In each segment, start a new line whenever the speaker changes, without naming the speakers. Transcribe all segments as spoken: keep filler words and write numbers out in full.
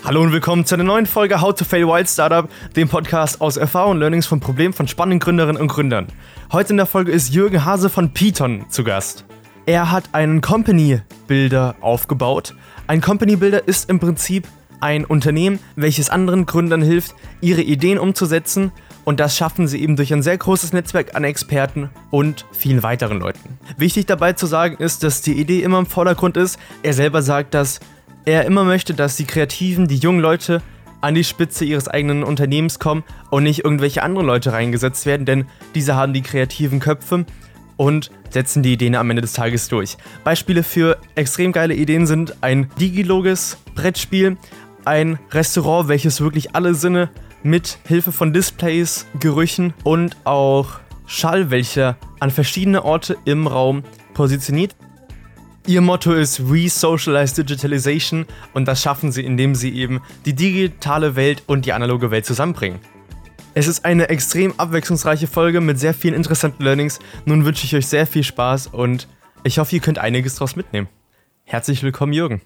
Hallo und willkommen zu einer neuen Folge How to Fail Wild Startup, dem Podcast aus Erfahrung und Learnings von Problemen von spannenden Gründerinnen und Gründern. Heute in der Folge ist Jürgen Hase von Python zu Gast. Er hat einen Company Builder aufgebaut. Ein Company Builder ist im Prinzip ein Unternehmen, welches anderen Gründern hilft, ihre Ideen umzusetzen, und das schaffen sie eben durch ein sehr großes Netzwerk an Experten und vielen weiteren Leuten. Wichtig dabei zu sagen ist, dass die Idee immer im Vordergrund ist. Er selber sagt, dass er immer möchte, dass die Kreativen, die jungen Leute an die Spitze ihres eigenen Unternehmens kommen und nicht irgendwelche anderen Leute reingesetzt werden, denn diese haben die kreativen Köpfe und setzen die Ideen am Ende des Tages durch. Beispiele für extrem geile Ideen sind ein Digiloges Brettspiel, ein Restaurant, welches wirklich alle Sinne mit Hilfe von Displays, Gerüchen und auch Schall, welcher an verschiedene Orte im Raum positioniert. Ihr Motto ist We Socialize Digitalization, und das schaffen sie, indem sie eben die digitale Welt und die analoge Welt zusammenbringen. Es ist eine extrem abwechslungsreiche Folge mit sehr vielen interessanten Learnings. Nun wünsche ich euch sehr viel Spaß und ich hoffe, ihr könnt einiges daraus mitnehmen. Herzlich willkommen, Jürgen.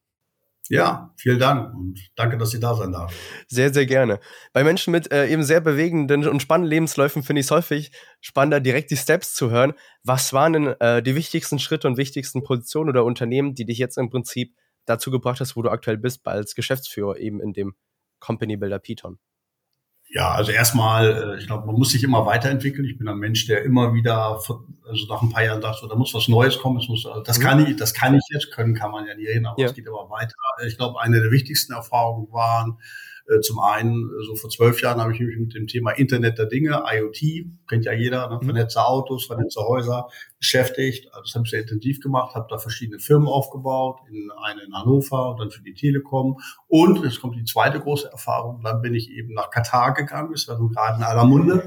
Ja, vielen Dank und danke, dass ich da sein darf.
Sehr, sehr gerne. Bei Menschen mit äh, eben sehr bewegenden und spannenden Lebensläufen finde ich es häufig spannender, direkt die Steps zu hören. Was waren denn äh, die wichtigsten Schritte und wichtigsten Positionen oder Unternehmen, die dich jetzt im Prinzip dazu gebracht hast, wo du aktuell bist, als Geschäftsführer eben in dem Company Builder Python?
Ja, also erstmal, ich glaube, man muss sich immer weiterentwickeln. Ich bin ein Mensch, der immer wieder, also nach ein paar Jahren sagt, so, da muss was Neues kommen. Es muss, also das kann ich, das kann ich jetzt, können kann man ja nie reden, aber ja. Es geht immer weiter. Ich glaube, eine der wichtigsten Erfahrungen waren, äh, zum einen, so vor zwölf Jahren habe ich mich mit dem Thema Internet der Dinge, I O T, kennt ja jeder, ne, vernetzte Autos, vernetzte Häuser, beschäftigt. Also das habe ich sehr intensiv gemacht, habe da verschiedene Firmen aufgebaut, in eine in Hannover und dann für die Telekom. Und jetzt kommt die zweite große Erfahrung, dann bin ich eben nach Katar gegangen, das war so gerade in aller Munde,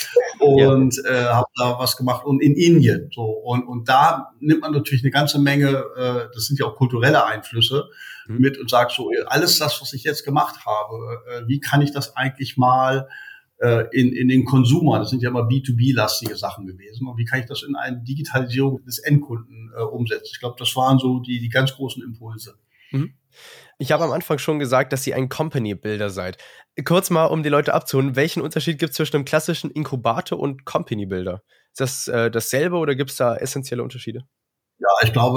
und ja. äh, habe da was gemacht, und in Indien. So und und da nimmt man natürlich eine ganze Menge, äh, das sind ja auch kulturelle Einflüsse, mhm. mit, und sagt so, alles das, was ich jetzt gemacht habe, äh, wie kann ich das eigentlich mal in, in den Consumer, das sind ja immer B to B-lastige Sachen gewesen, und wie kann ich das in eine Digitalisierung des Endkunden äh, umsetzen? Ich glaube, das waren so die, die ganz großen Impulse.
Mhm. Ich habe am Anfang schon gesagt, dass ihr ein Company-Builder seid. Kurz mal, um die Leute abzuholen, welchen Unterschied gibt es zwischen einem klassischen Inkubator und Company-Builder? Ist das äh, dasselbe oder gibt es da essentielle Unterschiede?
Ja, ich glaube,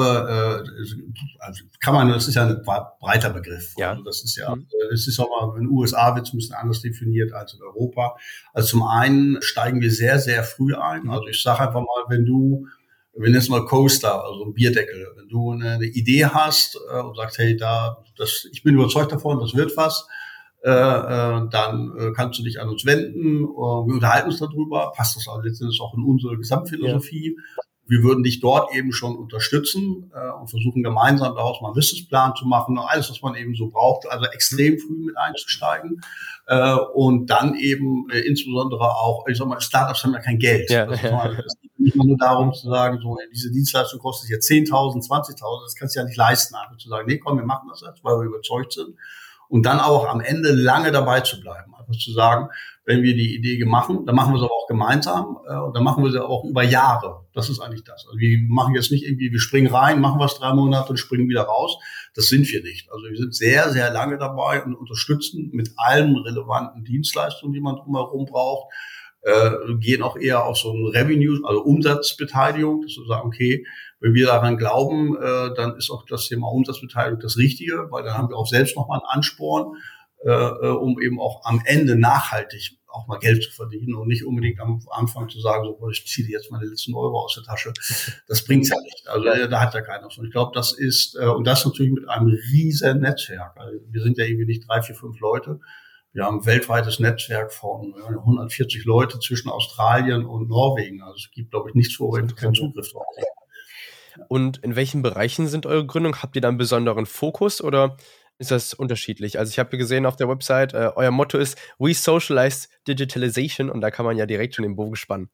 äh, also kann man, das ist ja ein breiter Begriff.
Ja.
Also das ist ja, mhm. das ist auch mal, in den U S A wird es ein bisschen anders definiert als in Europa. Also zum einen steigen wir sehr, sehr früh ein. Mhm. Also ich sage einfach mal, wenn du, wir nennen es mal Coaster, also ein Bierdeckel, wenn du eine, eine Idee hast äh, und sagst, hey, da, das, ich bin überzeugt davon, das wird was, äh, äh, dann äh, kannst du dich an uns wenden, äh, wir unterhalten uns darüber, passt das auch letztendlich auch in unsere Gesamtphilosophie. Ja. Wir würden dich dort eben schon unterstützen äh, und versuchen gemeinsam daraus mal einen Businessplan zu machen, alles, was man eben so braucht, also extrem früh mit einzusteigen äh, und dann eben äh, insbesondere auch, ich sag mal, Startups haben ja kein Geld.
Ja,
das,
ja.
Mal, das geht nicht nur darum zu sagen, so diese Dienstleistung kostet jetzt zehntausend, zwanzigtausend, das kannst du ja nicht leisten, einfach zu sagen, nee, komm, wir machen das jetzt, weil wir überzeugt sind. Und dann auch am Ende lange dabei zu bleiben. Einfach zu sagen, wenn wir die Idee machen, dann machen wir sie aber auch gemeinsam äh, und dann machen wir sie auch über Jahre. Das ist eigentlich das. Also wir machen jetzt nicht irgendwie, wir springen rein, machen was drei Monate und springen wieder raus. Das sind wir nicht. Also wir sind sehr, sehr lange dabei und unterstützen mit allen relevanten Dienstleistungen, die man drumherum braucht. Äh, gehen auch eher auf so ein Revenue, also Umsatzbeteiligung, dass wir sagen, okay, wenn wir daran glauben, äh, dann ist auch das Thema Umsatzbeteiligung das Richtige, weil dann haben wir auch selbst nochmal einen Ansporn, äh, um eben auch am Ende nachhaltig auch mal Geld zu verdienen und nicht unbedingt am Anfang zu sagen, so, ich ziehe jetzt meine letzten Euro aus der Tasche. Das bringt's ja nicht. Also äh, da hat ja keiner was. Und ich glaube, das ist, äh, und das natürlich mit einem riesen Netzwerk. Also, wir sind ja irgendwie nicht drei, vier, fünf Leute. Wir haben ein weltweites Netzwerk von hundertvierzig Leute zwischen Australien und Norwegen. Also es gibt, glaube ich, nichts, wo wir keinen Zugriff drauf haben.
Und in welchen Bereichen sind eure Gründungen? Habt ihr da einen besonderen Fokus oder ist das unterschiedlich? Also ich habe gesehen auf der Website, äh, euer Motto ist We Socialize Digitalization, und da kann man ja direkt schon den Bogen spannen.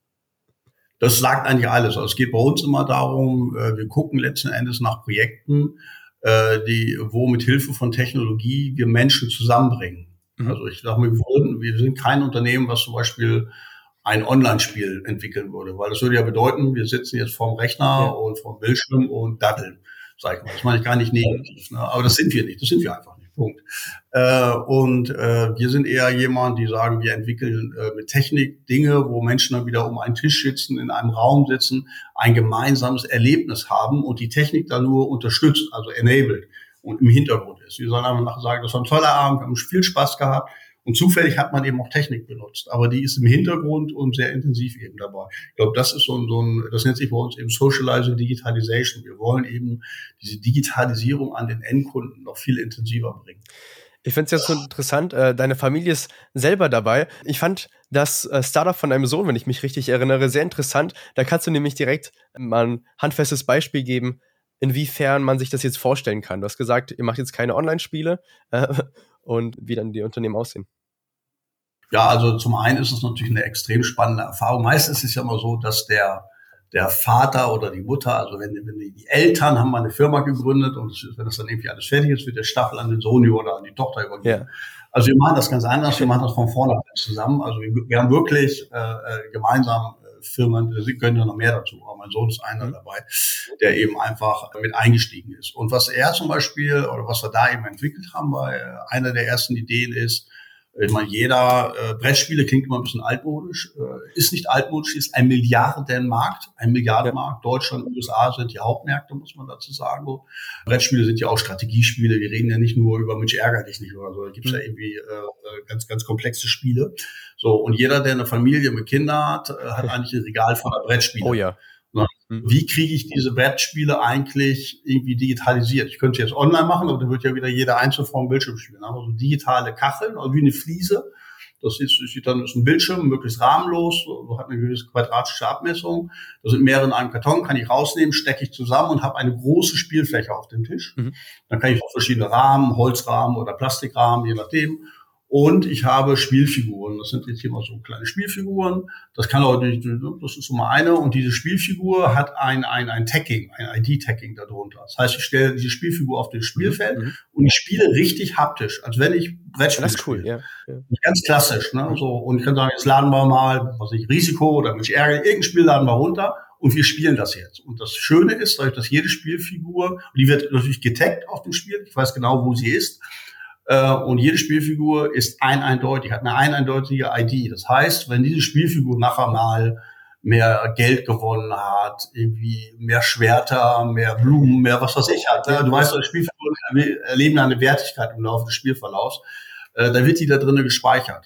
Das sagt eigentlich alles. Also es geht bei uns immer darum, äh, wir gucken letzten Endes nach Projekten, äh, die, wo mit Hilfe von Technologie wir Menschen zusammenbringen. Mhm. Also ich sage mal, wir, würden, wir sind kein Unternehmen, was zum Beispiel ein Online-Spiel entwickeln würde, weil das würde ja bedeuten, wir sitzen jetzt vorm Rechner ja. und vorm Bildschirm und daddeln, sag ich mal. Das meine ich gar nicht negativ, ne? Aber das sind wir nicht, das sind wir einfach nicht. Punkt. Äh, und äh, wir sind eher jemand, die sagen, wir entwickeln äh, mit Technik Dinge, wo Menschen dann wieder um einen Tisch sitzen, in einem Raum sitzen, ein gemeinsames Erlebnis haben und die Technik dann nur unterstützt, also enabled und im Hintergrund ist. Wir sollen einfach sagen, das war ein toller Abend, wir haben viel Spaß gehabt. Und zufällig hat man eben auch Technik benutzt, aber die ist im Hintergrund und sehr intensiv eben dabei. Ich glaube, das ist so ein, so ein, das nennt sich bei uns eben Socializing Digitalization. Wir wollen eben diese Digitalisierung an den Endkunden noch viel intensiver bringen.
Ich finde es jetzt so interessant, äh, deine Familie ist selber dabei. Ich fand das äh, Startup von deinem Sohn, wenn ich mich richtig erinnere, sehr interessant. Da kannst du nämlich direkt mal ein handfestes Beispiel geben, inwiefern man sich das jetzt vorstellen kann. Du hast gesagt, ihr macht jetzt keine Online-Spiele äh, und wie dann die Unternehmen aussehen.
Ja, also zum einen ist es natürlich eine extrem spannende Erfahrung. Meistens ist es ja immer so, dass der der Vater oder die Mutter, also wenn, wenn die, die Eltern haben mal eine Firma gegründet und es, wenn das dann irgendwie alles fertig ist, wird der Stachel an den Sohn oder an die Tochter übergeben. Ja. Also wir machen das ganz anders, wir machen das von vornherein zusammen. Also wir, wir haben wirklich äh, gemeinsam äh, Firmen, Sie können ja noch mehr dazu, aber mein Sohn ist einer mhm. dabei, der eben einfach mit eingestiegen ist. Und was er zum Beispiel, oder was wir da eben entwickelt haben, bei äh, einer der ersten Ideen ist, ich meine, jeder äh, Brettspiele klingt immer ein bisschen altmodisch, äh, ist nicht altmodisch, ist ein Milliardenmarkt, ein Milliardenmarkt. Ja. Deutschland und U S A sind die Hauptmärkte, muss man dazu sagen. Brettspiele sind ja auch Strategiespiele. Wir reden ja nicht nur über Mensch ärger dich nicht oder so. Da gibt's mhm. ja irgendwie äh, ganz, ganz komplexe Spiele. So, und jeder, der eine Familie mit Kindern hat, äh, hat eigentlich ein Regal voller Brettspiele.
Oh ja.
Wie kriege ich diese Brettspiele eigentlich irgendwie digitalisiert? Ich könnte jetzt online machen, aber dann wird ja wieder jeder einzeln vor dem Bildschirm spielen. Also digitale Kacheln, also wie eine Fliese. Das ist, ist dann ist ein Bildschirm, möglichst rahmenlos, so hat eine gewisse quadratische Abmessung. Da sind mehrere in einem Karton, kann ich rausnehmen, stecke ich zusammen und habe eine große Spielfläche auf dem Tisch. Mhm. Dann kann ich auch verschiedene Rahmen, Holzrahmen oder Plastikrahmen, je nachdem. Und ich habe Spielfiguren. Das sind jetzt hier mal so kleine Spielfiguren. Das kann auch, das ist so mal eine. Und diese Spielfigur hat ein, ein, ein Tagging, ein I D-Tagging darunter. Das heißt, ich stelle diese Spielfigur auf das Spielfeld mhm. und ich spiele richtig haptisch, als wenn ich Brettspiele
Das ist cool,
spiele.
Ja, ja.
Ganz klassisch, ne? So. Und ich kann sagen, jetzt laden wir mal, was ich, Risiko oder Mensch ärger, irgendein Spiel laden wir runter. Und wir spielen das jetzt. Und das Schöne ist, dass jede Spielfigur, die wird natürlich getaggt auf dem Spiel. Ich weiß genau, wo sie ist. Und jede Spielfigur ist ein eindeutig, hat eine ein eindeutige I D. Das heißt, wenn diese Spielfigur nachher mal mehr Geld gewonnen hat, irgendwie mehr Schwerter, mehr Blumen, mehr was weiß ich hat, du weißt, Spielfiguren erleben eine Wertigkeit im Laufe des Spielverlaufs, dann wird die da drinnen gespeichert.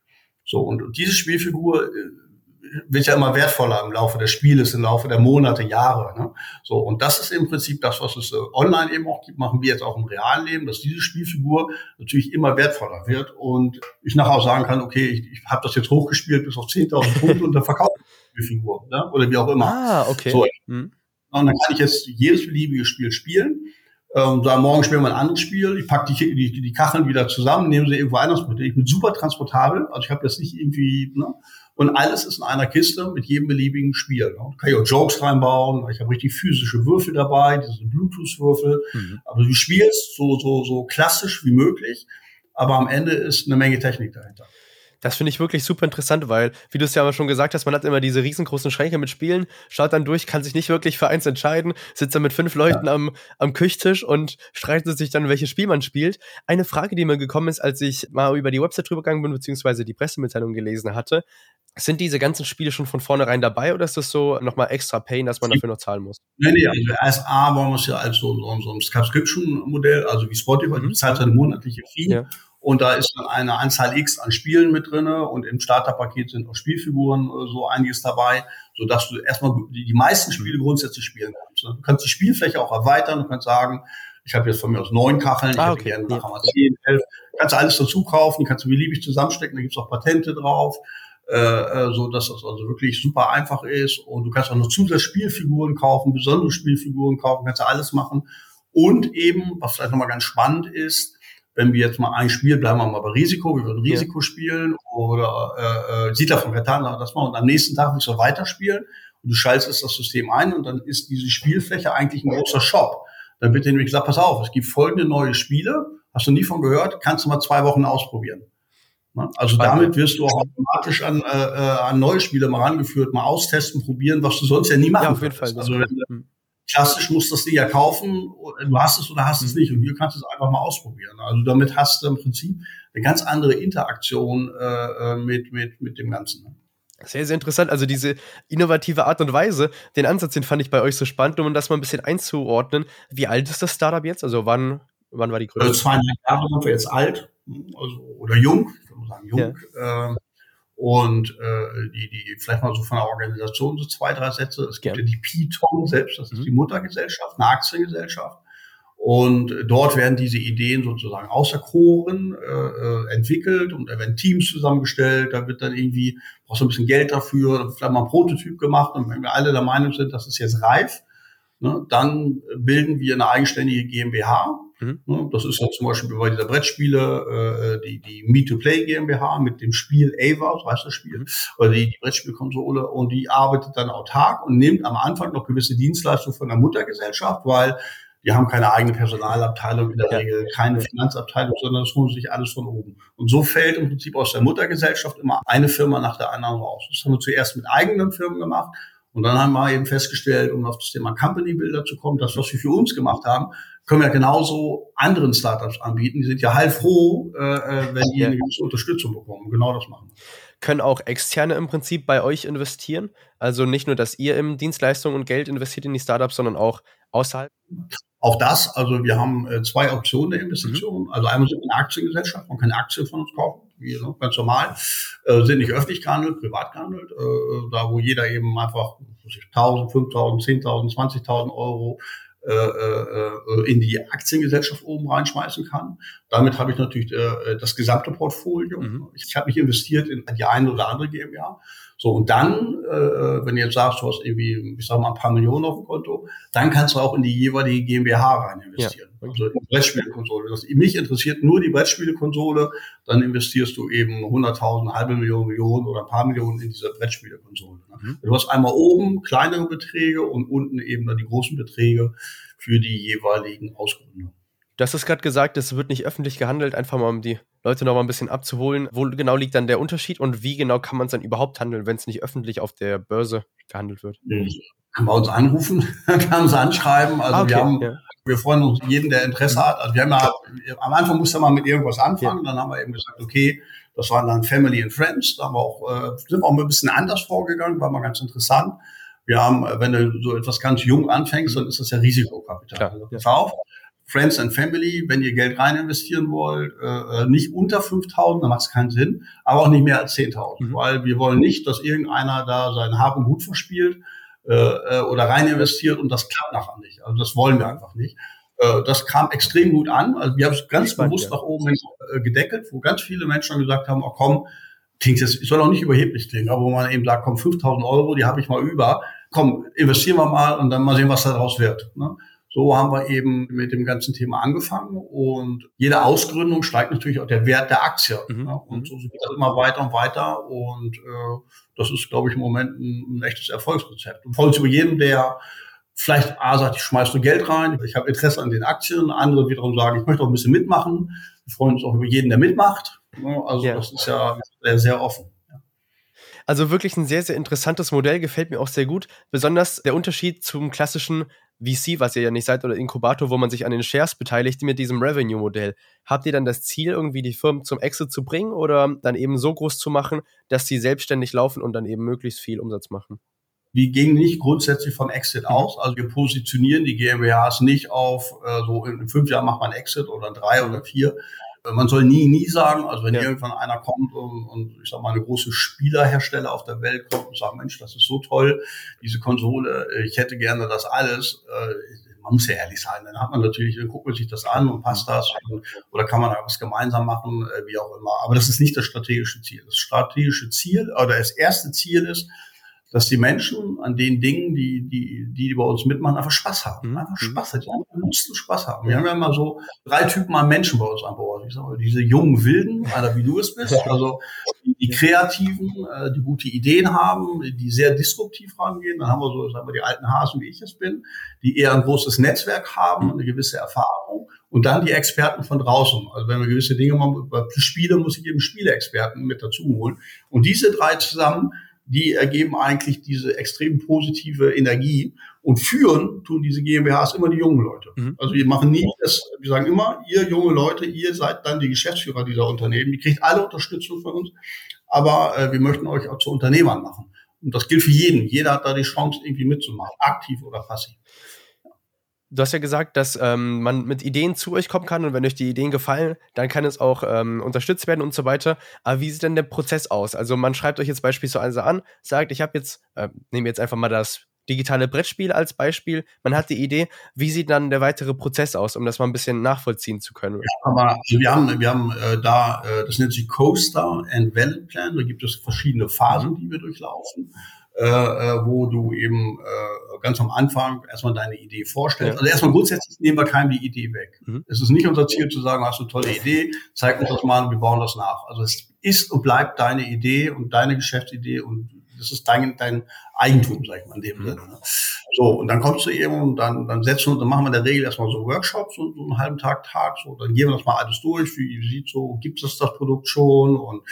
So, und diese Spielfigur wird ja immer wertvoller im Laufe des Spieles, im Laufe der Monate, Jahre. Ne? So, und das ist im Prinzip das, was es äh, online eben auch gibt, machen wir jetzt auch im realen Leben, dass diese Spielfigur natürlich immer wertvoller wird und ich nachher auch sagen kann, okay, ich, ich habe das jetzt hochgespielt bis auf zehntausend Punkte und dann verkaufe ich die Spielfigur, ne? Oder wie auch immer.
Ah, okay.
So,
hm.
Und dann kann ich jetzt jedes beliebige Spiel spielen. Ähm, sagen, morgen spielen wir ein anderes Spiel, ich packe die, die, die Kacheln wieder zusammen, nehme sie irgendwo anders mit. Ich bin super transportabel, also ich habe das nicht irgendwie, ne? Und alles ist in einer Kiste mit jedem beliebigen Spiel. Ne? Kann ich auch Jokes reinbauen, ich habe richtig physische Würfel dabei, diese Bluetooth-Würfel. Mhm. Aber du spielst so, so, so klassisch wie möglich, aber am Ende ist eine Menge Technik dahinter.
Das finde ich wirklich super interessant, weil, wie du es ja aber schon gesagt hast, man hat immer diese riesengroßen Schränke mit Spielen, schaut dann durch, kann sich nicht wirklich für eins entscheiden, sitzt dann mit fünf Leuten ja. am, am Küchentisch und streitet sich dann, welches Spiel man spielt. Eine Frage, die mir gekommen ist, als ich mal über die Website drüber gegangen bin, beziehungsweise die Pressemitteilung gelesen hatte, sind diese ganzen Spiele schon von vornherein dabei oder ist das so nochmal extra Pain, dass man dafür noch zahlen muss?
Nee, nee, also erst A wollen wir es ja als so, so, so ein Subscription-Modell, also wie Spotify, mhm. du zahlst eine monatliche Fee. Ja. Und da ist dann eine Anzahl X an Spielen mit drinne und im Starterpaket sind auch Spielfiguren so einiges dabei, sodass du erstmal die, die meisten Spiele grundsätzlich spielen kannst. Du kannst die Spielfläche auch erweitern, du kannst sagen, ich habe jetzt von mir aus neun Kacheln, ich
ah,
hätte
okay.
gerne nachher mal zehn, elf. Kannst du alles dazu kaufen, die kannst du beliebig zusammenstecken, da gibt's auch Patente drauf, äh, so dass das also wirklich super einfach ist. Und du kannst auch noch Zusatzspielfiguren kaufen, besondere Spielfiguren kaufen, kannst du alles machen. Und eben, was vielleicht nochmal ganz spannend ist, wenn wir jetzt mal ein Spiel, bleiben wir mal bei Risiko, wir würden Risiko ja. spielen oder äh, Siedler von Catan, das mal, und am nächsten Tag willst du weiterspielen und du schaltest das System ein und dann ist diese Spielfläche eigentlich ein großer Shop. Dann wird dir nämlich gesagt, pass auf, es gibt folgende neue Spiele, hast du nie von gehört, kannst du mal zwei Wochen ausprobieren. Also Spannend. Damit wirst du auch automatisch an, äh, an neue Spiele mal rangeführt, mal austesten, probieren, was du sonst ja nie machen
Ja, auf jeden Fall.
Also wenn du klassisch musst du das Ding ja kaufen, du hast es oder hast es nicht. Und hier kannst du es einfach mal ausprobieren. Also damit hast du im Prinzip eine ganz andere Interaktion äh, mit, mit, mit dem Ganzen.
Sehr, sehr interessant. Also diese innovative Art und Weise, den Ansatz, den fand ich bei euch so spannend, um das mal ein bisschen einzuordnen. Wie alt ist das Startup jetzt? Also wann, wann war die Gründung?
Also zweieinhalb Jahre sind wir jetzt alt, also, oder jung, ich würde mal sagen jung. Ja. Und äh, die, die vielleicht mal so von der Organisation so zwei, drei Sätze. Es gibt ja, ja die Piton selbst, das ist mhm. die Muttergesellschaft, eine Aktiengesellschaft. Und dort werden diese Ideen sozusagen auserkoren, äh, entwickelt und da werden Teams zusammengestellt. Da wird dann irgendwie, brauchst du ein bisschen Geld dafür, da wird vielleicht mal ein Prototyp gemacht. Und wenn wir alle der Meinung sind, das ist jetzt reif, ne, dann bilden wir eine eigenständige GmbH. Mhm. Ne, das ist ja zum Beispiel bei dieser Brettspiele, äh, die, die Me-to-Play GmbH mit dem Spiel Ava, so heißt das Spiel, oder die, die Brettspielkonsole. Und die arbeitet dann autark und nimmt am Anfang noch gewisse Dienstleistungen von der Muttergesellschaft, weil die haben keine eigene Personalabteilung, in der ja. Regel keine Finanzabteilung, sondern das holen sich alles von oben. Und so fällt im Prinzip aus der Muttergesellschaft immer eine Firma nach der anderen raus. Das haben wir zuerst mit eigenen Firmen gemacht und dann haben wir eben festgestellt, um auf das Thema Company Builder zu kommen, das, was wir für uns gemacht haben, können wir genauso anderen Startups anbieten. Die sind ja heilfroh, äh, wenn die eine gewisse Unterstützung bekommen. Genau das machen wir.
Können auch Externe im Prinzip bei euch investieren? Also nicht nur, dass ihr in Dienstleistungen und Geld investiert in die Startups, sondern auch außerhalb?
Auch das, also wir haben äh, zwei Optionen der Investition. Mhm. Also einmal sind wir eine Aktiengesellschaft, man kann Aktien von uns kaufen, wie ne, ganz normal, äh, sind nicht öffentlich gehandelt, privat gehandelt, äh, da wo jeder eben einfach tausend, fünftausend, zehntausend, zwanzigtausend Euro äh, äh, in die Aktiengesellschaft oben reinschmeißen kann. Damit habe ich natürlich äh, das gesamte Portfolio. Mhm. Ich habe mich investiert in die eine oder andere GmbH. So, und dann, äh, wenn du jetzt sagst, du hast irgendwie, ich sag mal, ein paar Millionen auf dem Konto, dann kannst du auch in die jeweilige GmbH rein investieren. Ja. Also in die Brettspielekonsole. Das, mich interessiert nur die Brettspielekonsole, dann investierst du eben hunderttausend, eine halbe Million, Millionen oder ein paar Millionen in diese Brettspielekonsole. Ne? Mhm. Du hast einmal oben kleinere Beträge und unten eben dann die großen Beträge für die jeweiligen Ausgründungen.
Du hast es gerade gesagt, es wird nicht öffentlich gehandelt, einfach mal um die Leute noch mal ein bisschen abzuholen. Wo genau liegt dann der Unterschied und wie genau kann man es dann überhaupt handeln, wenn es nicht öffentlich auf der Börse gehandelt wird?
Kann bei uns anrufen, kann uns anschreiben. Also ah, okay, wir haben, ja. wir freuen uns jeden, der Interesse hat. Also wir haben ja, am Anfang musste man mit irgendwas anfangen, ja. Dann haben wir eben gesagt, okay, das waren dann Family and Friends. Da haben wir auch, äh, sind wir auch ein bisschen anders vorgegangen, war mal ganz interessant. Wir haben, wenn du so etwas ganz jung anfängst, dann ist das ja Risikokapital. Klar, also, pass auf. Friends and Family, wenn ihr Geld rein investieren wollt, äh, nicht unter fünftausend, dann macht es keinen Sinn, aber auch nicht mehr als zehntausend, mhm. weil wir wollen nicht, dass irgendeiner da sein Hab und Gut verspielt äh, oder rein investiert und das klappt nachher nicht. Also das wollen wir einfach nicht. Äh, das kam extrem gut an. Also wir haben es ganz Spannend, bewusst ja. nach oben hin äh, gedeckelt, wo ganz viele Menschen gesagt haben, oh komm, klingt jetzt, soll auch nicht überheblich klingen, aber wo man eben sagt, komm, fünftausend Euro, die habe ich mal über, komm, investieren wir mal und dann mal sehen, was daraus wird. Ne? So haben wir eben mit dem ganzen Thema angefangen und jede Ausgründung steigt natürlich auch der Wert der Aktie. Mhm. Ne? Und so geht das immer weiter und weiter und äh, das ist, glaube ich, im Moment ein, ein echtes Erfolgsrezept. Und freuen uns über jeden, der vielleicht A sagt, ich schmeiß nur Geld rein, ich habe Interesse an den Aktien, andere wiederum sagen, ich möchte auch ein bisschen mitmachen. Wir freuen uns auch über jeden, der mitmacht. Ne? Also ja. Das ist ja sehr, sehr offen.
Also wirklich ein sehr, sehr interessantes Modell, gefällt mir auch sehr gut. Besonders der Unterschied zum klassischen V C, was ihr ja nicht seid, oder Inkubator, wo man sich an den Shares beteiligt, mit diesem Revenue-Modell. Habt ihr dann das Ziel, irgendwie die Firmen zum Exit zu bringen oder dann eben so groß zu machen, dass sie selbstständig laufen und dann eben möglichst viel Umsatz machen?
Wir gehen nicht grundsätzlich vom Exit aus. Also wir positionieren die GmbHs nicht auf, äh, so in fünf Jahren macht man Exit oder in drei oder vier. Man soll nie, nie sagen, also wenn ja. irgendwann einer kommt und, und ich sag mal eine große Spielerhersteller auf der Welt kommt und sagt, Mensch, das ist so toll, diese Konsole, ich hätte gerne das alles. Man muss ja ehrlich sein, dann hat man natürlich, dann guckt man sich das an und passt das und, oder kann man da was gemeinsam machen, wie auch immer. Aber das ist nicht das strategische Ziel. Das strategische Ziel oder das erste Ziel ist, dass die Menschen an den Dingen, die, die, die bei uns mitmachen, einfach Spaß haben. Einfach Spaß haben. Die einfach mussten Spaß haben. Wir haben ja immer so drei Typen an Menschen bei uns an Bord. Ich sag mal, diese jungen Wilden, einer wie du es bist, also die, die Kreativen, die gute Ideen haben, die sehr disruptiv rangehen. Dann haben wir so, sagen wir, die alten Hasen, wie ich es bin, die eher ein großes Netzwerk haben, eine gewisse Erfahrung. Und dann die Experten von draußen. Also wenn wir gewisse Dinge machen, bei Spiele muss ich eben Spieleexperten mit dazu holen. Und diese drei zusammen die ergeben eigentlich diese extrem positive Energie. Und führen tun diese GmbHs immer die jungen Leute. Mhm. Also wir machen nie das, wir sagen immer, ihr junge Leute, ihr seid dann die Geschäftsführer dieser Unternehmen. Die kriegt alle Unterstützung von uns, aber äh, wir möchten euch auch zu Unternehmern machen. Und das gilt für jeden. Jeder hat da die Chance, irgendwie mitzumachen, aktiv oder passiv.
Du hast ja gesagt, dass ähm, man mit Ideen zu euch kommen kann und wenn euch die Ideen gefallen, dann kann es auch ähm, unterstützt werden und so weiter. Aber wie sieht denn der Prozess aus? Also man schreibt euch jetzt beispielsweise an, sagt, ich habe jetzt, äh, nehmen wir jetzt einfach mal das digitale Brettspiel als Beispiel. Man hat die Idee, wie sieht dann der weitere Prozess aus, um das mal ein bisschen nachvollziehen zu können?
Ja, aber also wir haben, wir haben äh, da, äh, das nennt sich Coaster and Valid Plan. Da gibt es verschiedene Phasen, die wir durchlaufen. Äh, wo du eben äh, ganz am Anfang erstmal deine Idee vorstellst. Ja. Also erstmal grundsätzlich nehmen wir keinem die Idee weg. Mhm. Es ist nicht unser Ziel zu sagen, hast du eine tolle Idee, zeig uns das mal und wir bauen das nach. Also es ist und bleibt deine Idee und deine Geschäftsidee und das ist dein, dein Eigentum, sag ich mal, in dem mhm. Sinne. Ne? So, und dann kommst du eben und dann, dann setzen wir, dann machen wir in der Regel erstmal so Workshops, so, so einen halben Tag, Tag, so, dann gehen wir das mal alles durch, wie sieht so, gibt es das Produkt schon und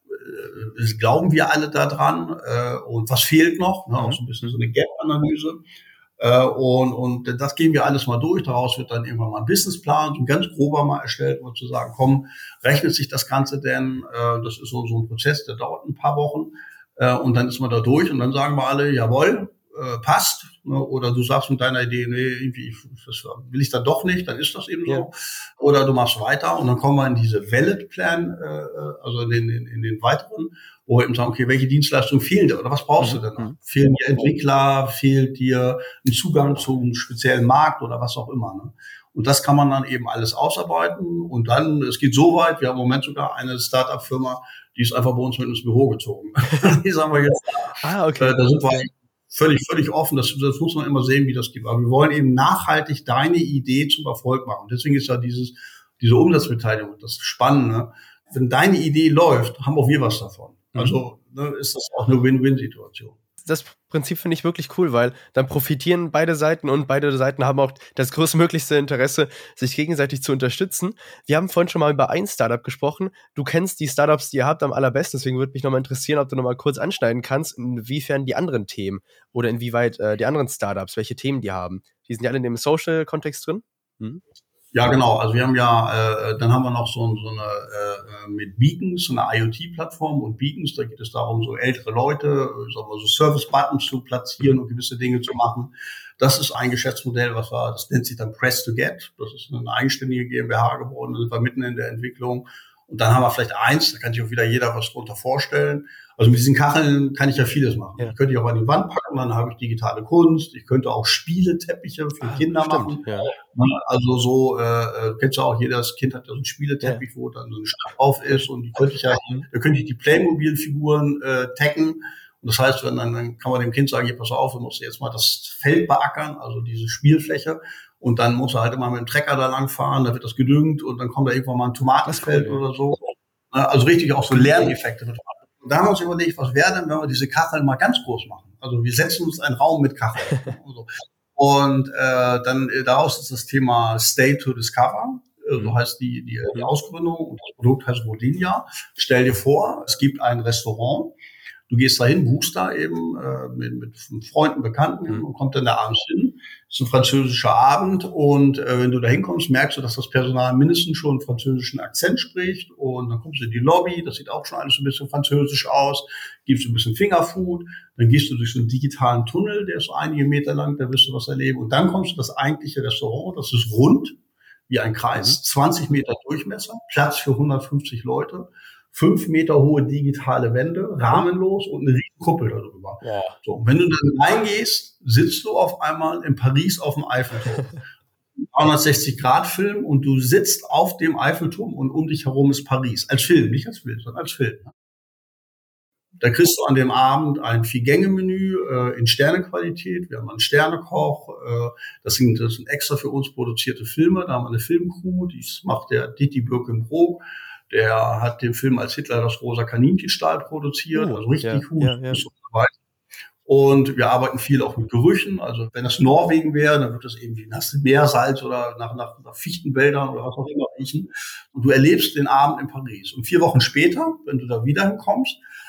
äh, glauben wir alle daran äh, und was fehlt noch, ne? Auch so ein bisschen so eine Gap-Analyse. Äh, und, und das gehen wir alles mal durch. Daraus wird dann irgendwann mal ein Businessplan, so ein ganz grober mal erstellt, um zu sagen, komm, rechnet sich das Ganze denn? Äh, das ist so, so ein Prozess, der dauert ein paar Wochen. Äh, und dann ist man da durch und dann sagen wir alle, jawohl, äh, passt. Ne? Oder du sagst mit deiner Idee, nee, irgendwie das will ich dann doch nicht, dann ist das eben so. Ja. Oder du machst weiter und dann kommen wir in diese Valid Plan, äh, also in den, in, in den weiteren, wo wir eben sagen, okay, welche Dienstleistungen fehlen dir oder was brauchst mhm. du denn noch? Mhm. Fehlen dir Entwickler, fehlt dir ein Zugang zum speziellen Markt oder was auch immer. Ne? Und das kann man dann eben alles ausarbeiten und dann, es geht so weit, wir haben im Moment sogar eine Start-up-Firma, die ist einfach bei uns mit ins Büro gezogen. Die sagen wir jetzt,
ah, okay.
äh, da sind wir völlig, völlig offen, das, das muss man immer sehen, wie das geht. Aber wir wollen eben nachhaltig deine Idee zum Erfolg machen. Deswegen ist ja dieses, diese Umsatzbeteiligung das Spannende. Wenn deine Idee läuft, haben auch wir was davon. Mhm. Also ne, ist das auch eine Win-Win-Situation.
Das Prinzip finde ich wirklich cool, weil dann profitieren beide Seiten und beide Seiten haben auch das größtmöglichste Interesse, sich gegenseitig zu unterstützen. Wir haben vorhin schon mal über ein Startup gesprochen. Du kennst die Startups, die ihr habt, am allerbesten. Deswegen würde mich nochmal interessieren, ob du nochmal kurz anschneiden kannst, inwiefern die anderen Themen oder inwieweit äh, die anderen Startups, welche Themen die haben. Die sind ja alle in dem Social-Kontext drin. Hm?
Ja, genau. Also wir haben ja, äh, dann haben wir noch so, so eine äh, mit Beacons, so eine IoT-Plattform und Beacons, da geht es darum, so ältere Leute, sagen wir so Service-Buttons zu platzieren und gewisse Dinge zu machen. Das ist ein Geschäftsmodell, was war, das nennt sich dann Press to Get. Das ist eine eigenständige GmbH geworden, da sind wir mitten in der Entwicklung. Und dann haben wir vielleicht eins, da kann sich auch wieder jeder was drunter vorstellen. Also mit diesen Kacheln kann ich ja vieles machen. Ja. Ich könnte die auch an die Wand packen, dann habe ich digitale Kunst. Ich könnte auch Spieleteppiche für ah, Kinder stimmt, machen. Ja. Also so, äh, kennst du auch, jedes Kind hat ja so einen Spieleteppich, ja. wo dann so ein Stab auf ist. Und die könnte ich ja, da könnte ich die Playmobil-Figuren äh, taggen. Und das heißt, wenn dann, dann kann man dem Kind sagen, hier, pass auf, du musst jetzt mal das Feld beackern, also diese Spielfläche. Und dann muss er halt immer mit dem Trecker da lang fahren, da wird das gedüngt und dann kommt da irgendwann mal ein Tomatenfeld cool, oder so. Also richtig auch so Lerneffekte. Und da haben wir uns überlegt, was wäre denn, wenn wir diese Kacheln mal ganz groß machen? Also wir setzen uns einen Raum mit Kacheln. Und äh, dann äh, daraus ist das Thema Stay to Discover. So mhm. heißt die, die, die Ausgründung. Und das Produkt heißt Rodinia. Stell dir vor, es gibt ein Restaurant. Du gehst dahin, buchst da eben äh, mit, mit Freunden, Bekannten mhm. und kommst dann da abends hin. Es ist ein französischer Abend und äh, wenn du da hinkommst, merkst du, dass das Personal mindestens schon einen französischen Akzent spricht und dann kommst du in die Lobby, das sieht auch schon alles so ein bisschen französisch aus, gibst du ein bisschen Fingerfood, dann gehst du durch so einen digitalen Tunnel, der ist so einige Meter lang, da wirst du was erleben und dann kommst du in das eigentliche Restaurant, das ist rund, wie ein Kreis, mhm. zwanzig Meter Durchmesser, Platz für hundertfünfzig Leute, fünf Meter hohe digitale Wände, rahmenlos und eine riesen Kuppel darüber. Ja. So, und wenn du dann reingehst, sitzt du auf einmal in Paris auf dem Eiffelturm. dreihundertsechzig Grad Film und du sitzt auf dem Eiffelturm und um dich herum ist Paris. Als Film, nicht als Bild, sondern als Film. Da kriegst du an dem Abend ein Vier-Gänge-Menü äh, in Sternequalität. Wir haben einen Sternekoch. Äh, das, sind, das sind extra für uns produzierte Filme. Da haben wir eine Filmcrew, die macht der Didi Birkenbrock. Der hat den Film als Hitler das rosa Kaninchenstahl produziert, oh, also richtig ja, gut. Ja, ja. Und so weiter. Und wir arbeiten viel auch mit Gerüchen. Also wenn das Norwegen wäre, dann wird das irgendwie nach Meersalz oder nach, nach, nach Fichtenwäldern oder was auch immer riechen. Und du erlebst den Abend in Paris. Und vier Wochen später, wenn du da wieder hinkommst,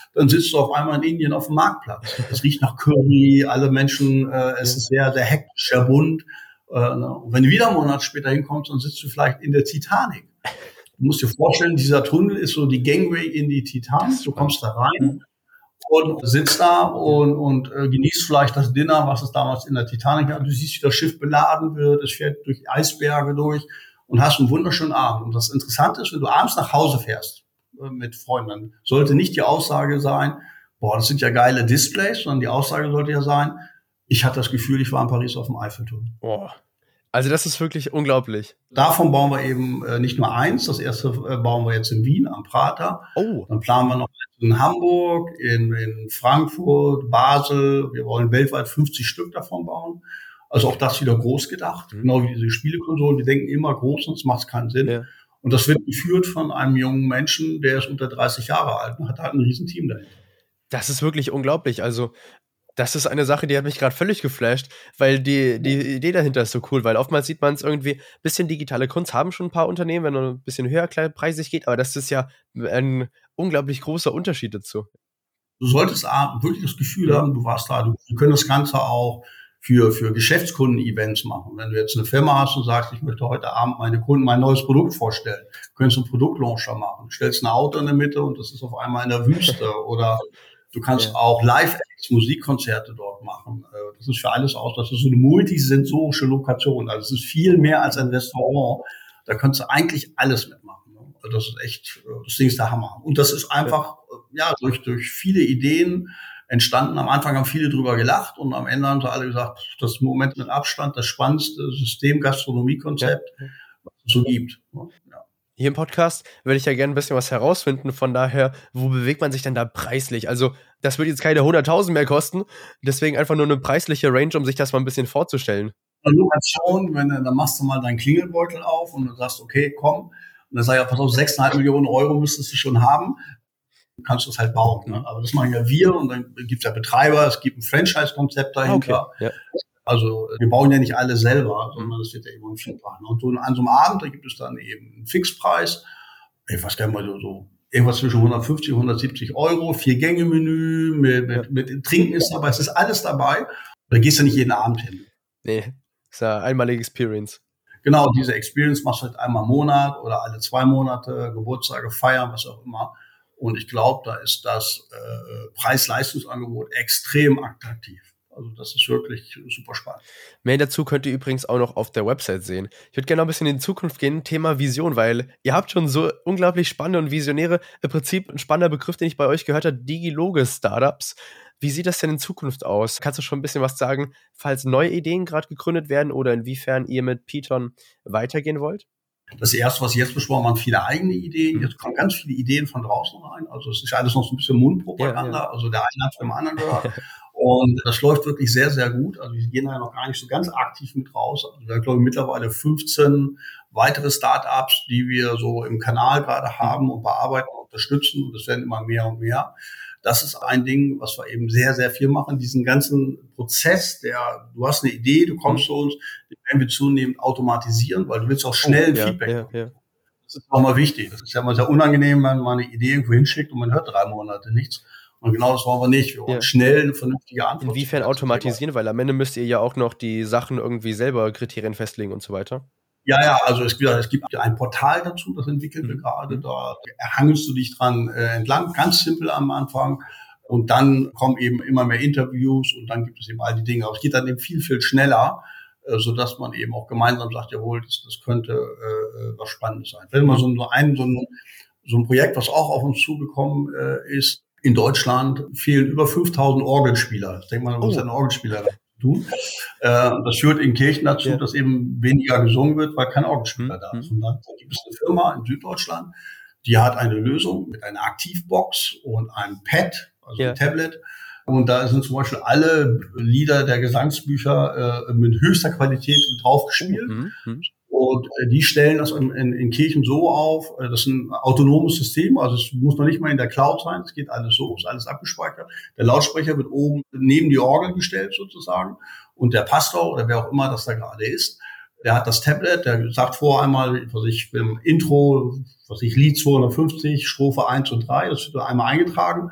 dann sitzt du auf einmal in Indien auf dem Marktplatz. Es riecht nach Curry, alle Menschen, äh, es ist sehr, sehr hektisch, sehr bunt. Äh, ne? Und wenn du wieder einen Monat später hinkommst, dann sitzt du vielleicht in der Titanic. Du musst dir vorstellen, dieser Tunnel ist so die Gangway in die Titanic. Du kommst da rein und sitzt da und, und äh, genießt vielleicht das Dinner, was es damals in der Titanic gab. Du siehst, wie das Schiff beladen wird, es fährt durch Eisberge durch und hast einen wunderschönen Abend. Und das Interessante ist, wenn du abends nach Hause fährst äh, mit Freunden, dann sollte nicht die Aussage sein, boah, das sind ja geile Displays, sondern die Aussage sollte ja sein, ich hatte das Gefühl, ich war in Paris auf dem Eiffelturm.
Boah. Also das ist wirklich unglaublich.
Davon bauen wir eben äh, nicht nur eins. Das erste äh, bauen wir jetzt in Wien am Prater.
Oh.
Dann planen wir noch in Hamburg, in, in Frankfurt, Basel. Wir wollen weltweit fünfzig Stück davon bauen. Also auch das wieder groß gedacht. Mhm. Genau wie diese Spielekonsolen. Die denken immer groß, sonst macht es keinen Sinn. Ja. Und das wird geführt von einem jungen Menschen, der ist unter dreißig Jahre alt und hat halt ein riesen Team dahinter.
Das ist wirklich unglaublich. Also das ist eine Sache, die hat mich gerade völlig geflasht, weil die, die Idee dahinter ist so cool, weil oftmals sieht man es irgendwie, ein bisschen digitale Kunst haben schon ein paar Unternehmen, wenn man ein bisschen höher preisig geht, aber das ist ja ein unglaublich großer Unterschied dazu.
Du solltest wirklich das Gefühl haben, du warst da, du, wir können das Ganze auch für, für Geschäftskunden-Events machen. Wenn du jetzt eine Firma hast und sagst, ich möchte heute Abend meine Kunden mein neues Produkt vorstellen, könntest du einen Produktlauncher machen, du stellst ein Auto in der Mitte und das ist auf einmal in der Wüste oder du kannst ja auch Live-Acts, Musikkonzerte dort machen. Das ist für alles aus. Das ist so eine multisensorische Lokation. Also es ist viel mehr als ein Restaurant. Da kannst du eigentlich alles mitmachen. Das ist echt, das Ding ist der Hammer. Und das ist einfach, ja, durch, durch viele Ideen entstanden. Am Anfang haben viele drüber gelacht und am Ende haben sie alle gesagt, das ist im Moment mit Abstand das spannendste System-Gastronomie-Konzept, ja, was es so gibt. Ja.
Hier im Podcast würde ich ja gerne ein bisschen was herausfinden, von daher, wo bewegt man sich denn da preislich? Also, das wird jetzt keine hunderttausend mehr kosten, deswegen einfach nur eine preisliche Range, um sich das mal ein bisschen vorzustellen.
Und du kannst schauen, wenn du, dann machst du mal deinen Klingelbeutel auf und du sagst, okay, komm, und dann sag ich, ja, pass auf, sechs Komma fünf Millionen Euro müsstest du schon haben, dann kannst du es halt bauen. Ne? Aber das machen ja wir und dann gibt es ja Betreiber, es gibt ein Franchise-Konzept dahinter. Okay. Ja. Also wir bauen ja nicht alle selber, sondern es wird ja eben Vielfach. Und so an so einem Abend, da gibt es dann eben einen Fixpreis, ich weiß gar nicht mal so, so irgendwas zwischen hundertfünfzig und hundertsiebzig Euro, Vier-Gänge-Menü, mit, mit, mit Trinken ist dabei, es ist alles dabei. Da gehst du nicht jeden Abend hin.
Nee, ist ja einmalige Experience.
Genau, diese Experience machst du halt einmal im Monat oder alle zwei Monate, Geburtstage feiern, was auch immer. Und ich glaube, da ist das äh, Preis-Leistungsangebot extrem attraktiv. Also das ist wirklich super spannend.
Mehr dazu könnt ihr übrigens auch noch auf der Website sehen. Ich würde gerne noch ein bisschen in die Zukunft gehen, Thema Vision, weil ihr habt schon so unglaublich spannende und visionäre, im Prinzip ein spannender Begriff, den ich bei euch gehört habe, Digiloge-Startups. Wie sieht das denn in Zukunft aus? Kannst du schon ein bisschen was sagen, falls neue Ideen gerade gegründet werden oder inwiefern ihr mit Piton weitergehen wollt?
Das erste, was jetzt besprochen haben, viele eigene Ideen. Jetzt kommen ganz viele Ideen von draußen rein. Also es ist alles noch so ein bisschen Mundpropaganda. Ja, ja. Also der eine hat vom anderen gehört. Und das läuft wirklich sehr, sehr gut. Also wir gehen da ja noch gar nicht so ganz aktiv mit raus. Also wir haben, glaube ich, mittlerweile fünfzehn weitere Startups, die wir so im Kanal gerade haben und bearbeiten und unterstützen. Und das werden immer mehr und mehr. Das ist ein Ding, was wir eben sehr, sehr viel machen. Diesen ganzen Prozess, der, du hast eine Idee, du kommst zu uns, den werden wir zunehmend automatisieren, weil du willst auch schnell ein oh, ja, Feedback
ja, ja.
Das ist auch mal wichtig. Das ist ja mal sehr unangenehm, wenn man eine Idee irgendwo hinschickt und man hört drei Monate nichts. Und genau das wollen wir nicht. Wir wollen ja. schnell eine vernünftige Antwort.
Inwiefern automatisieren? Weil am Ende müsst ihr ja auch noch die Sachen irgendwie selber Kriterien festlegen und so weiter.
Ja, ja, also es gibt, es gibt ein Portal dazu, das entwickeln wir mhm. gerade. Da hangelst du dich dran äh, entlang, ganz simpel am Anfang. Und dann kommen eben immer mehr Interviews und dann gibt es eben all die Dinge. Aber es geht dann eben viel, viel schneller, äh, sodass man eben auch gemeinsam sagt, jawohl, das, das könnte äh, was Spannendes sein. Wenn man so ein, so ein, so ein Projekt, was auch auf uns zugekommen äh, ist, in Deutschland fehlen über fünftausend Orgelspieler. Ich denke mal, man muss oh. einen Orgelspieler tun. Äh, das führt in Kirchen dazu, ja. dass eben weniger gesungen wird, weil kein Orgelspieler mhm. da ist. Und dann gibt es eine Firma in Süddeutschland, die hat eine Lösung mit einer Aktivbox und einem Pad, also ja. ein Tablet. Und da sind zum Beispiel alle Lieder der Gesangsbücher äh, mit höchster Qualität draufgespielt. Mhm. Und äh, die stellen das in, in, in Kirchen so auf, äh, das ist ein autonomes System, also es muss noch nicht mal in der Cloud sein, es geht alles so, ist alles abgespeichert. Der Lautsprecher wird oben neben die Orgel gestellt sozusagen und der Pastor oder wer auch immer das da gerade ist, der hat das Tablet, der sagt vor einmal, was ich im Intro, was ich Lied zweihundertfünfzig, Strophe eins und drei, das wird einmal eingetragen.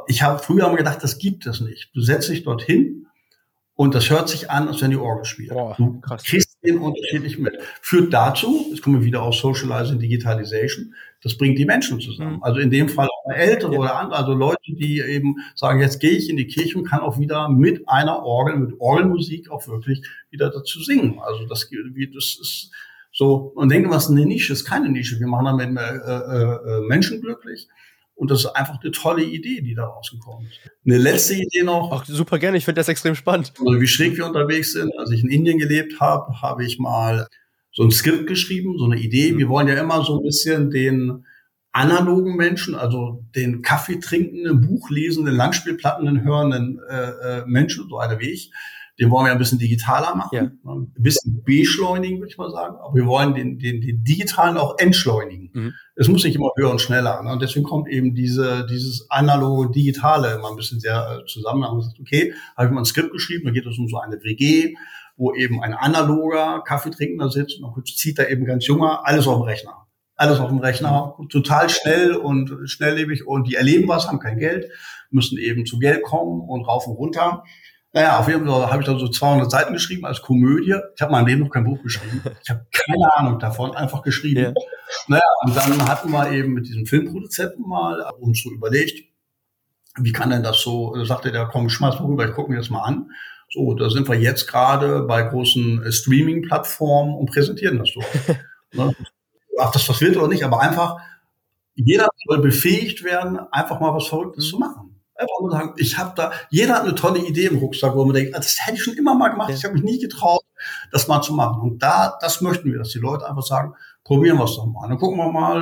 ich habe früher immer gedacht, das gibt es nicht. Du setzt dich dorthin und das hört sich an, als wenn die Orgel spielt.
Boah,
du
krass.
kriegst den Unterschied nicht mit. Führt dazu, jetzt kommen wir wieder auf Socializing, Digitalization, das bringt die Menschen zusammen. Mhm. Also in dem Fall auch Ältere ja. oder andere, also Leute, die eben sagen, jetzt gehe ich in die Kirche und kann auch wieder mit einer Orgel, mit Orgelmusik auch wirklich wieder dazu singen. Also das, das ist so, und denke, was eine Nische ist, keine Nische. Wir machen damit äh, äh, Menschen glücklich. Und das ist einfach eine tolle Idee, die da rausgekommen ist. Eine letzte Idee noch.
Ach, super gerne, ich finde das extrem spannend.
Also wie schräg wir unterwegs sind. Als ich in Indien gelebt habe, habe ich mal so ein Skript geschrieben, so eine Idee. Wir wollen ja immer so ein bisschen den analogen Menschen, also den Kaffee trinkenden, Buch lesenden, Langspielplatten hörenden äh, Menschen, so einer wie ich, den wollen wir ein bisschen digitaler machen, ja. ein bisschen beschleunigen, würde ich mal sagen. Aber wir wollen den, den, den digitalen auch entschleunigen. Mhm. Es muss nicht immer höher und schneller. Ne? Und deswegen kommt eben diese, dieses analoge, digitale immer ein bisschen sehr äh, zusammen. Da haben wir gesagt, okay, habe ich mal ein Skript geschrieben, da geht es um so eine W G, wo eben ein analoger Kaffeetrinkender sitzt und dann zieht da eben ganz junger, alles auf dem Rechner. Alles auf dem Rechner, total schnell und schnelllebig und die erleben was, haben kein Geld, müssen eben zu Geld kommen und rauf und runter. Naja, auf jeden Fall habe ich da so zweihundert Seiten geschrieben als Komödie. Ich habe mein Leben noch kein Buch geschrieben. Ich habe keine Ahnung davon, einfach geschrieben. Ja. Naja, und dann hatten wir eben mit diesem Filmproduzenten mal uns so überlegt, wie kann denn das so, da sagte der, komm, schmeiß mal rüber, ich gucke mir das mal an. So, da sind wir jetzt gerade bei großen äh, Streaming-Plattformen und präsentieren das so. Ne? Ach, das was wird oder nicht, aber einfach, jeder soll befähigt werden, einfach mal was Verrücktes mhm. zu machen. Einfach nur sagen, ich habe da, jeder hat eine tolle Idee im Rucksack, wo man denkt, das hätte ich schon immer mal gemacht, ja. ich habe mich nie getraut, das mal zu machen. Und da, das möchten wir, dass die Leute einfach sagen, probieren wir es doch mal. Dann gucken wir mal,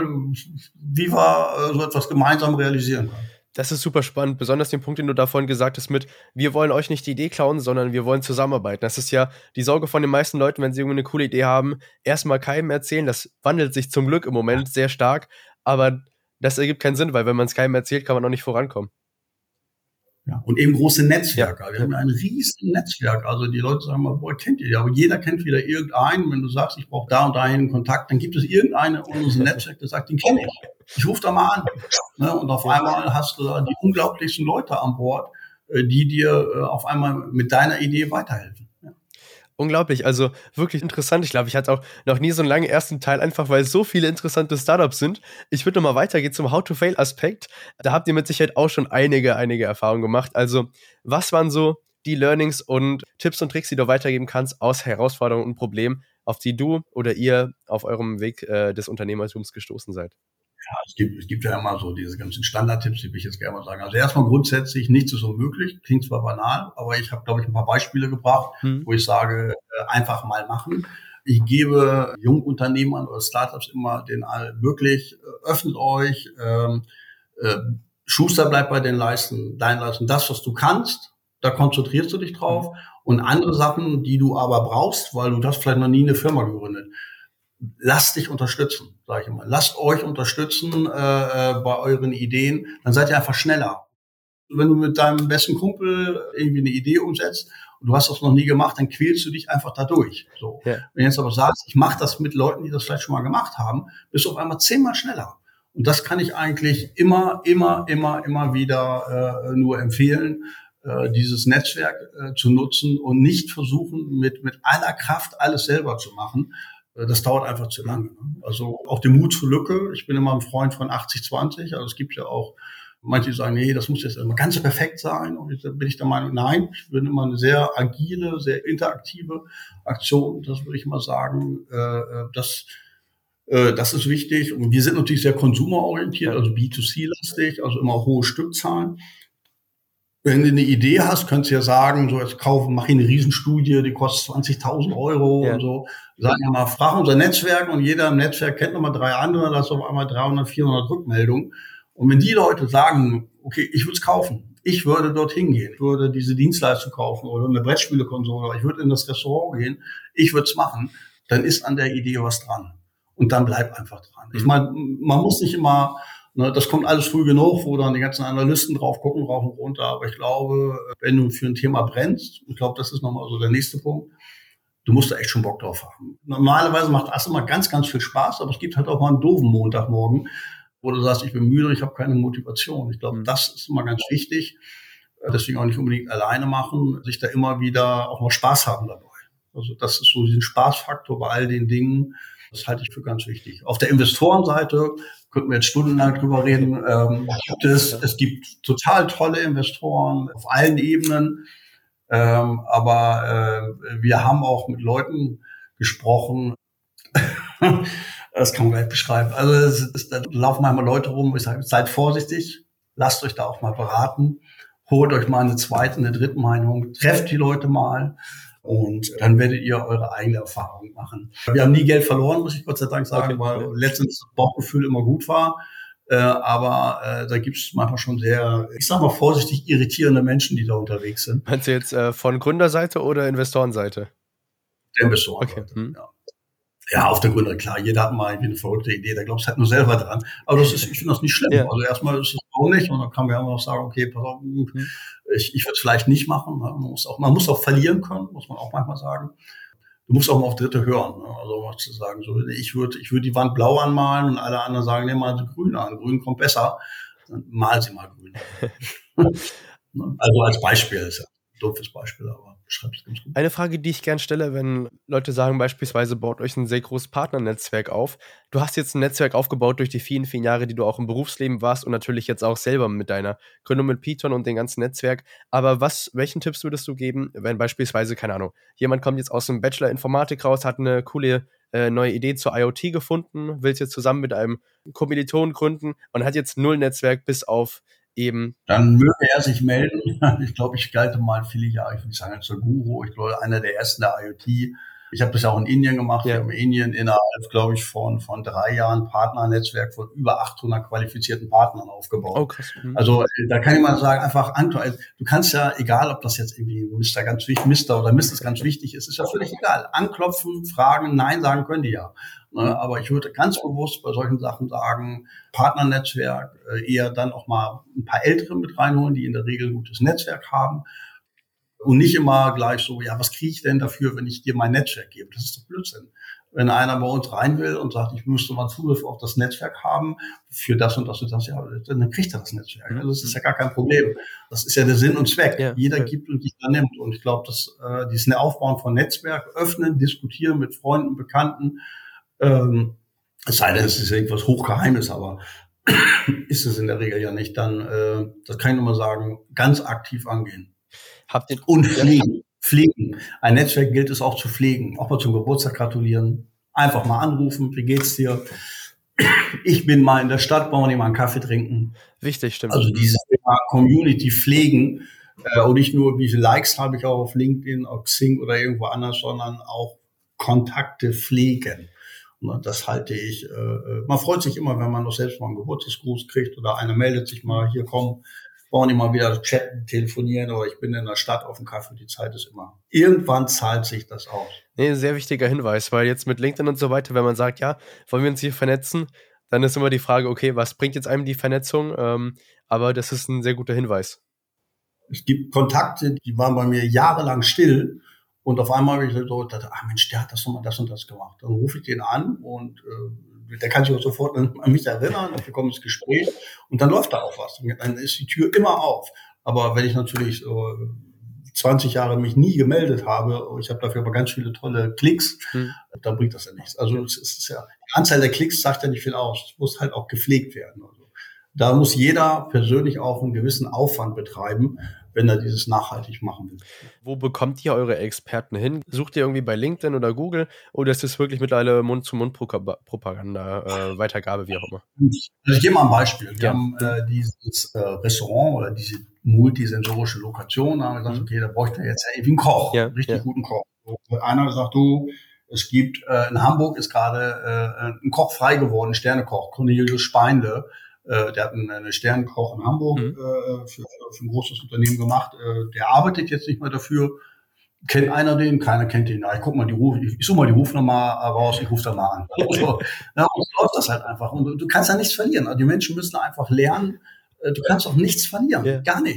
wie wir so etwas gemeinsam realisieren können.
Das ist super spannend, besonders den Punkt, den du da vorhin gesagt hast mit, wir wollen euch nicht die Idee klauen, sondern wir wollen zusammenarbeiten. Das ist ja die Sorge von den meisten Leuten, wenn sie irgendwie eine coole Idee haben, erstmal keinem erzählen. Das wandelt sich zum Glück im Moment sehr stark, aber das ergibt keinen Sinn, weil wenn man es keinem erzählt, kann man auch nicht vorankommen.
Ja, und eben große Netzwerke. Ja. Wir haben ja ein riesen Netzwerk. Also die Leute sagen mal, woher kennt ihr die? Aber jeder kennt wieder irgendeinen. Wenn du sagst, ich brauche da und dahin einen Kontakt, dann gibt es irgendeinen in unserem Netzwerk, der sagt, den kenne ich. Ich rufe da mal an. Ne? Und auf einmal hast du da die unglaublichsten Leute an Bord, die dir auf einmal mit deiner Idee weiterhelfen. Ja.
Unglaublich, also wirklich interessant. Ich glaube, ich hatte auch noch nie so einen langen ersten Teil, einfach weil so viele interessante Startups sind. Ich würde nochmal weitergehen zum How-to-Fail-Aspekt. Da habt ihr mit Sicherheit auch schon einige, einige Erfahrungen gemacht. Also, was waren so die Learnings und Tipps und Tricks, die du weitergeben kannst aus Herausforderungen und Problemen, auf die du oder ihr auf eurem Weg äh, des Unternehmertums gestoßen seid?
Ja, es gibt, es gibt ja immer so diese ganzen Standardtipps, die will ich jetzt gerne mal sagen. Also erstmal grundsätzlich, nichts ist unmöglich, klingt zwar banal, aber ich habe, glaube ich, ein paar Beispiele gebracht, hm. wo ich sage, äh, einfach mal machen. Ich gebe Jungunternehmern oder Startups immer den all wirklich, äh, öffnet euch, ähm, äh, Schuster bleibt bei den Leisten, dein Leisten, das, was du kannst, da konzentrierst du dich drauf. Hm. Und andere Sachen, die du aber brauchst, weil du hast vielleicht noch nie eine Firma gegründet, lasst dich unterstützen, sage ich immer. Lasst euch unterstützen äh, bei euren Ideen, dann seid ihr einfach schneller. Wenn du mit deinem besten Kumpel irgendwie eine Idee umsetzt und du hast das noch nie gemacht, dann quälst du dich einfach dadurch. So. Ja. Wenn du jetzt aber sagst, ich mache das mit Leuten, die das vielleicht schon mal gemacht haben, bist du auf einmal zehnmal schneller. Und das kann ich eigentlich immer, immer, immer, immer wieder äh, nur empfehlen, äh, dieses Netzwerk äh, zu nutzen und nicht versuchen, mit mit aller Kraft alles selber zu machen. Das dauert einfach zu lange. Also auch den Mut zur Lücke. Ich bin immer ein Freund von achtzig zwanzig. Also es gibt ja auch manche, die sagen, nee, das muss jetzt immer ganz perfekt sein. Und da bin ich der Meinung, nein, ich bin immer eine sehr agile, sehr interaktive Aktion. Das würde ich mal sagen. Das, das ist wichtig. Und wir sind natürlich sehr konsumerorientiert, also B zwei C-lastig, also immer hohe Stückzahlen. Wenn du eine Idee hast, könntest du ja sagen, so jetzt kaufen, mach hier eine Riesenstudie, die kostet zwanzigtausend Euro ja. und so. Sagen wir mal, frag unser Netzwerk und jeder im Netzwerk kennt nochmal drei andere, da hast du auf einmal dreihundert, vierhundert Rückmeldungen. Und wenn die Leute sagen, okay, ich würde es kaufen, ich würde dorthin gehen, ich würde diese Dienstleistung kaufen oder eine Brettspielekonsole, ich würde in das Restaurant gehen, ich würde es machen, dann ist an der Idee was dran. Und dann bleib einfach dran. Mhm. Ich meine, man muss nicht immer... Das kommt alles früh genug, wo dann die ganzen Analysten drauf gucken, rauf und runter. Aber ich glaube, wenn du für ein Thema brennst, ich glaube, das ist nochmal so der nächste Punkt, du musst da echt schon Bock drauf haben. Normalerweise macht das immer ganz, ganz viel Spaß, aber es gibt halt auch mal einen doofen Montagmorgen, wo du sagst, ich bin müde, ich habe keine Motivation. Ich glaube,
Mhm.
das ist immer ganz wichtig. Deswegen auch nicht unbedingt alleine machen, sich da immer wieder auch mal Spaß haben dabei. Also das ist so diesen Spaßfaktor bei all den Dingen, das halte ich für ganz wichtig. Auf der Investorenseite könnten wir jetzt stundenlang drüber reden. Ähm, gibt es, es gibt total tolle Investoren auf allen Ebenen. Ähm, aber äh, wir haben auch mit Leuten gesprochen. Das kann man gleich beschreiben. Also es ist, da laufen manchmal Leute rum, wo ich sage, seid vorsichtig, lasst euch da auch mal beraten, holt euch mal eine zweite, eine dritte Meinung, trefft die Leute mal. Und dann werdet ihr eure eigene Erfahrung machen. Wir haben nie Geld verloren, muss ich Gott sei Dank sagen, okay, weil ja. letztens das Bauchgefühl immer gut war. Äh, aber äh, da gibt es manchmal schon sehr, ich sag mal vorsichtig, irritierende Menschen, die da unterwegs sind.
Meinst du jetzt äh, von Gründerseite oder Investorenseite?
Der Investorenseite, okay. hm. ja. Ja, auf der Gründer, klar, jeder hat mal irgendwie eine verrückte Idee, da glaubst du halt nur selber dran. Aber das ist, ich finde das nicht schlimm. Ja. Also erstmal ist es auch nicht und dann kann man ja immer noch sagen, okay, pass auf, ich, ich würde es vielleicht nicht machen. Man muss auch, man muss auch verlieren können, muss man auch manchmal sagen. Du musst auch mal auf Dritte hören. Ne? Also was zu sagen, so, ich würde ich würde die Wand blau anmalen und alle anderen sagen, nehmen mal sie grün an. Grün kommt besser. Dann mal sie mal grün an. Also als Beispiel, ist ja ein doofes Beispiel, aber beschreibt es ganz gut.
Eine Frage, die ich gern stelle, wenn Leute sagen beispielsweise, baut euch ein sehr großes Partnernetzwerk auf. Du hast jetzt ein Netzwerk aufgebaut durch die vielen, vielen Jahre, die du auch im Berufsleben warst und natürlich jetzt auch selber mit deiner Gründung mit Piton und dem ganzen Netzwerk. Aber was, welchen Tipps würdest du geben, wenn beispielsweise, keine Ahnung, jemand kommt jetzt aus dem Bachelor Informatik raus, hat eine coole äh, neue Idee zur IoT gefunden, will es jetzt zusammen mit einem Kommilitonen gründen und hat jetzt null Netzwerk bis auf eben.
Dann möge er sich melden. Ich glaube, ich galte mal viele Jahre, ich würde sagen, als der Guru. Ich glaube, einer der ersten der IoT. Ich habe das ja auch in Indien gemacht. Ja. Wir haben in Indien innerhalb, glaube ich, von, von drei Jahren Partnernetzwerk von über achthundert qualifizierten Partnern aufgebaut. Oh, krass. Mhm. Also da kann ich mal sagen, einfach antworten. Du kannst ja, egal ob das jetzt irgendwie Mister ganz wichtig, Mister oder Misses ganz wichtig ist, ist ja völlig egal. Anklopfen, fragen, Nein sagen können die ja. Aber ich würde ganz bewusst bei solchen Sachen sagen, Partnernetzwerk, eher dann auch mal ein paar Ältere mit reinholen, die in der Regel ein gutes Netzwerk haben. Und nicht immer gleich so, ja, was kriege ich denn dafür, wenn ich dir mein Netzwerk gebe? Das ist doch Blödsinn. Wenn einer bei uns rein will und sagt, ich müsste mal Zugriff auf das Netzwerk haben, für das und das und das, ja, dann kriegt er das Netzwerk. Also das ist ja gar kein Problem. Das ist ja der Sinn und Zweck. Ja. Jeder gibt und jeder nimmt. Und ich glaube, dass äh, dieses Aufbauen von Netzwerk, öffnen, diskutieren mit Freunden, Bekannten, ähm, es sei denn, es ist irgendwas Hochgeheimes, aber ist es in der Regel ja nicht, dann, äh, das kann ich nur mal sagen, ganz aktiv angehen.
Habt ihr
und pflegen, pflegen. Ein Netzwerk gilt es auch zu pflegen. Auch mal zum Geburtstag gratulieren. Einfach mal anrufen. Wie geht's dir? Ich bin mal in der Stadt, wollen wir nicht mal einen Kaffee trinken?
Wichtig, stimmt.
Also dieses Thema Community pflegen. Äh, und nicht nur, wie viele Likes habe ich auch auf LinkedIn, auf Xing oder irgendwo anders, sondern auch Kontakte pflegen. Und das halte ich, äh, man freut sich immer, wenn man noch selbst mal einen Geburtstagsgruß kriegt oder einer meldet sich mal, hier komm, brauchen die mal wieder chatten, telefonieren oder ich bin in der Stadt auf dem Kaffee, die Zeit ist immer. Irgendwann zahlt sich das aus.
Nee, sehr wichtiger Hinweis, weil jetzt mit LinkedIn und so weiter, wenn man sagt, ja, wollen wir uns hier vernetzen, dann ist immer die Frage, okay, was bringt jetzt einem die Vernetzung? Ähm, aber das ist ein sehr guter Hinweis.
Es gibt Kontakte, die waren bei mir jahrelang still und auf einmal habe ich so gedacht, ah Mensch, der hat das nochmal das und das gemacht. Dann rufe ich den an und äh, der kann sich auch sofort an mich erinnern, wir kommen ins Gespräch und dann läuft da auch was. Dann ist die Tür immer auf. Aber wenn ich natürlich so zwanzig Jahre mich nie gemeldet habe, ich habe dafür aber ganz viele tolle Klicks, hm. dann bringt das ja nichts. Also es ist ja, die Anzahl der Klicks sagt ja nicht viel aus. Es muss halt auch gepflegt werden. Also da muss jeder persönlich auch einen gewissen Aufwand betreiben, wenn er dieses nachhaltig machen will.
Wo bekommt ihr eure Experten hin? Sucht ihr irgendwie bei LinkedIn oder Google oder ist es wirklich mittlerweile Mund-zu-Mund-Propaganda, äh, Weitergabe, wie auch immer?
Also ich gebe mal ein Beispiel. Wir ja. haben äh, dieses äh, Restaurant oder diese multisensorische Lokation, da haben wir gesagt, okay, da bräuchte er jetzt ja irgendwie einen Koch, ja. einen richtig ja. guten Koch. Und einer sagt, du, es gibt, äh, in Hamburg ist gerade äh, ein Koch frei geworden, ein Sternekoch, Cornelius Speindle. Der hat einen Sternenkoch in Hamburg mhm. äh, für, für ein großes Unternehmen gemacht. Äh, der arbeitet jetzt nicht mehr dafür. Kennt einer den? Keiner kennt ihn. Ja, ich guck mal die Ruf, ich, ich suche mal die Rufnummer raus, ich rufe da mal an. So, ja, und so läuft das halt einfach. Und du, du kannst ja nichts verlieren. Also die Menschen müssen einfach lernen, äh, du kannst auch nichts verlieren. Yeah. Gar nichts. Also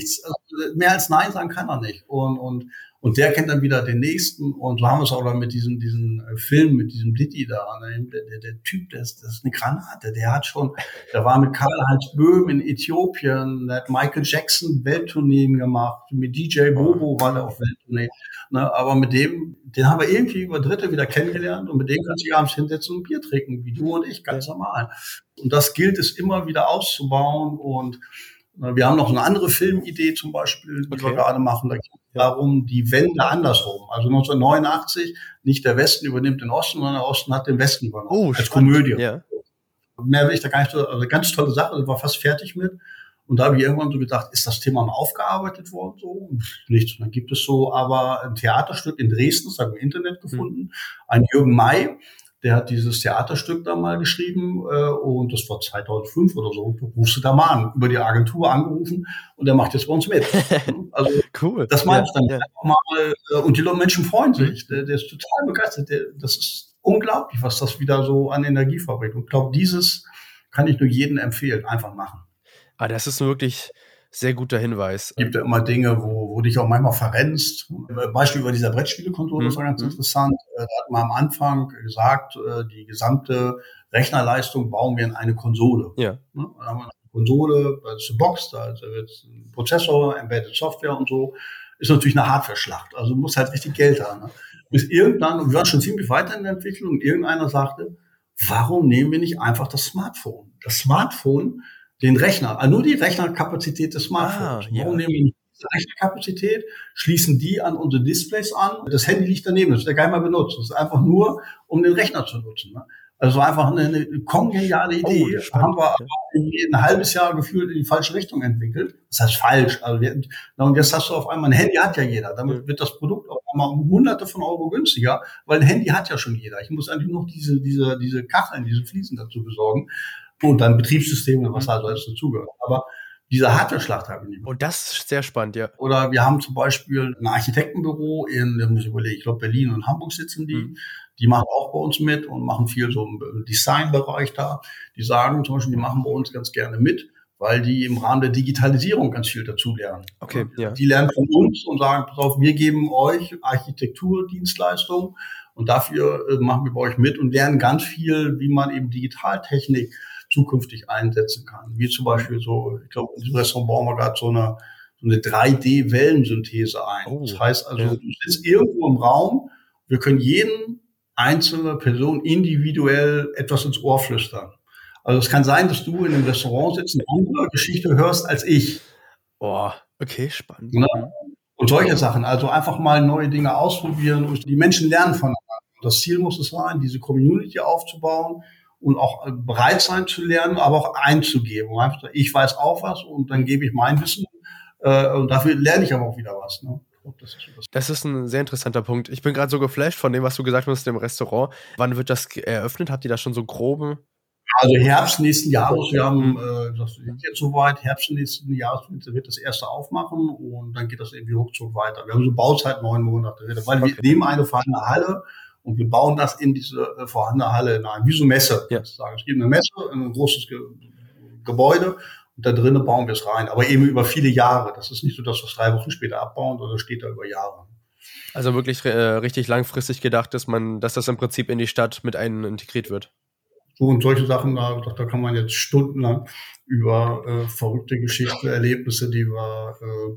mehr als Nein sagen kann er nicht. Und, und, und der kennt dann wieder den nächsten. Und so haben wir es auch dann mit diesem, diesem Film, mit diesem Diddy da. Ne? Der, der, der Typ, der ist, das ist eine Granate. Der hat schon, der war mit Karl-Heinz Böhm in Äthiopien, der hat Michael Jackson Welttourneen gemacht. Mit D J Bobo war der auf Welttournee. Ne? Aber mit dem, den haben wir irgendwie über Dritte wieder kennengelernt. Und mit dem kannst du dich abends hinsetzen und ein Bier trinken, wie du und ich, ganz normal. Und das gilt es immer wieder auszubauen. Und wir haben noch eine andere Filmidee zum Beispiel, die okay. wir gerade machen. Da geht es darum, die Wende andersrum. Also neunzehnhundertneunundachtzig, nicht der Westen übernimmt den Osten, sondern der Osten hat den Westen übernommen.
Oh,
als
spannend.
Komödie.
Ja.
Mehr will ich da gar nicht, also ganz tolle Sache, ich war fast fertig mit. Und da habe ich irgendwann so gedacht, ist das Thema mal aufgearbeitet worden? So? Nichts. Und dann gibt es so aber ein Theaterstück in Dresden, das habe ich im Internet gefunden, hm. ein Jürgen May. Der hat dieses Theaterstück da mal geschrieben äh, und das war zweitausendfünf oder so. Du rufst du da mal an, über die Agentur angerufen und der macht jetzt bei uns mit. Also
cool.
Das meine
ja,
ich dann
ja.
einfach mal. Äh, und die Menschen freuen sich. Der, der ist total begeistert. Der, das ist unglaublich, was das wieder so an Energie verbringt. Und ich glaube, dieses kann ich nur jedem empfehlen. Einfach machen.
Ah, das ist wirklich sehr guter Hinweis.
Es gibt ja immer Dinge, wo, wo dich auch manchmal verrennst. Beispiel über dieser Brettspielekonsole, das war ganz
mhm.
interessant. Da hat man am Anfang gesagt, die gesamte Rechnerleistung bauen wir in eine Konsole.
Ja.
Da haben wir eine Konsole, da ist eine Box, da ist ein Prozessor, Embedded Software und so. Ist natürlich eine Hardware-Schlacht. Also du musst halt richtig Geld haben. Ne? Bis irgendwann, und wir waren schon ziemlich weiter in der Entwicklung, und irgendeiner sagte, warum nehmen wir nicht einfach das Smartphone? Das Smartphone den Rechner, also nur die Rechnerkapazität des Smartphones.
Ah, ja.
Warum nehmen wir nicht diese Rechnerkapazität, schließen die an unsere Displays an? Das Handy liegt daneben, das wird ja gar nicht mal benutzt. Das ist einfach nur, um den Rechner zu nutzen. Ne? Also einfach eine, eine kongeniale Idee,
oh,
haben wir aber ein halbes Jahr gefühlt in die falsche Richtung entwickelt. Das heißt falsch. Also wir, und jetzt hast du auf einmal, ein Handy hat ja jeder. Damit wird das Produkt auf einmal um Hunderte von Euro günstiger, weil ein Handy hat ja schon jeder. Ich muss eigentlich noch diese, diese, diese Kacheln, diese Fliesen dazu besorgen. Und dann Betriebssysteme, was also alles dazugehört. Aber diese Hardware-Schlacht habe ich nicht mehr.
Und das ist sehr spannend, ja.
Oder wir haben zum Beispiel ein Architektenbüro in, da muss ich überlegen, ich glaube Berlin und Hamburg sitzen die. Mhm. Die machen auch bei uns mit und machen viel so im Designbereich da. Die sagen zum Beispiel, die machen bei uns ganz gerne mit, weil die im Rahmen der Digitalisierung ganz viel dazu lernen.
Okay, ja.
Die lernen von uns und sagen, pass auf, wir geben euch Architekturdienstleistungen und dafür äh, machen wir bei euch mit und lernen ganz viel, wie man eben Digitaltechnik zukünftig einsetzen kann. Wie zum Beispiel so, ich glaube, in diesem Restaurant bauen wir gerade so eine, so eine drei D-Wellensynthese ein. Oh, das heißt also, ja. du sitzt irgendwo im Raum, wir können jeden einzelne Person individuell etwas ins Ohr flüstern. Also es kann sein, dass du in einem Restaurant sitzt und eine andere Geschichte hörst als ich.
Oh, okay, spannend.
Ja? Und solche Sachen. Also einfach mal neue Dinge ausprobieren und die Menschen lernen voneinander. Das Ziel muss es sein, diese Community aufzubauen und auch bereit sein zu lernen, aber auch einzugeben. Ich weiß auch was und dann gebe ich mein Wissen äh, und dafür lerne ich aber auch wieder was. Ne? Das ist,
das ist ein sehr interessanter Punkt. Ich bin gerade so geflasht von dem, was du gesagt hast im Restaurant. Wann wird das eröffnet? Habt ihr da schon so groben?
Also Herbst nächsten Jahres, wir haben äh, das ist jetzt soweit, Herbst nächsten Jahres wird das erste aufmachen und dann geht das irgendwie ruckzuck weiter. Wir haben so Bauzeit neun Monate, weil okay. wir nehmen eine vorhandene Halle und wir bauen das in diese äh, vorhandene Halle hinein, wie so Messe. Ja. Es gibt eine Messe, ein großes Ge- Gebäude und da drinnen bauen wir es rein, aber eben über viele Jahre. Das ist nicht so, dass wir es drei Wochen später abbauen, sondern das steht da über Jahre.
Also wirklich äh, richtig langfristig gedacht, dass man, dass das im Prinzip in die Stadt mit ein integriert wird.
So und solche Sachen, da, da kann man jetzt stundenlang über äh, verrückte Geschichten, Erlebnisse, die wir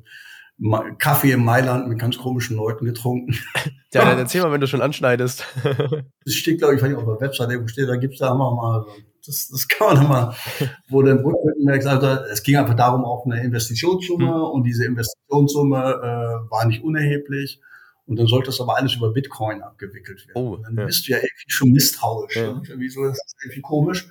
äh, Kaffee in Mailand mit ganz komischen Leuten getrunken.
Ja, dann erzähl mal, wenn du schon anschneidest.
Das steht, glaube ich, wenn ich auf der Website irgendwo steht, da gibt's da immer mal, das, das kann man mal, wo dann Rückblicken merkt, also es ging einfach darum, auch eine Investitionssumme hm. und diese Investitionssumme äh, war nicht unerheblich. Und dann sollte das aber alles über Bitcoin abgewickelt werden. Oh, dann ja. bist du ja irgendwie schon misstrauisch. Ja. Ne? Wieso ist das irgendwie komisch?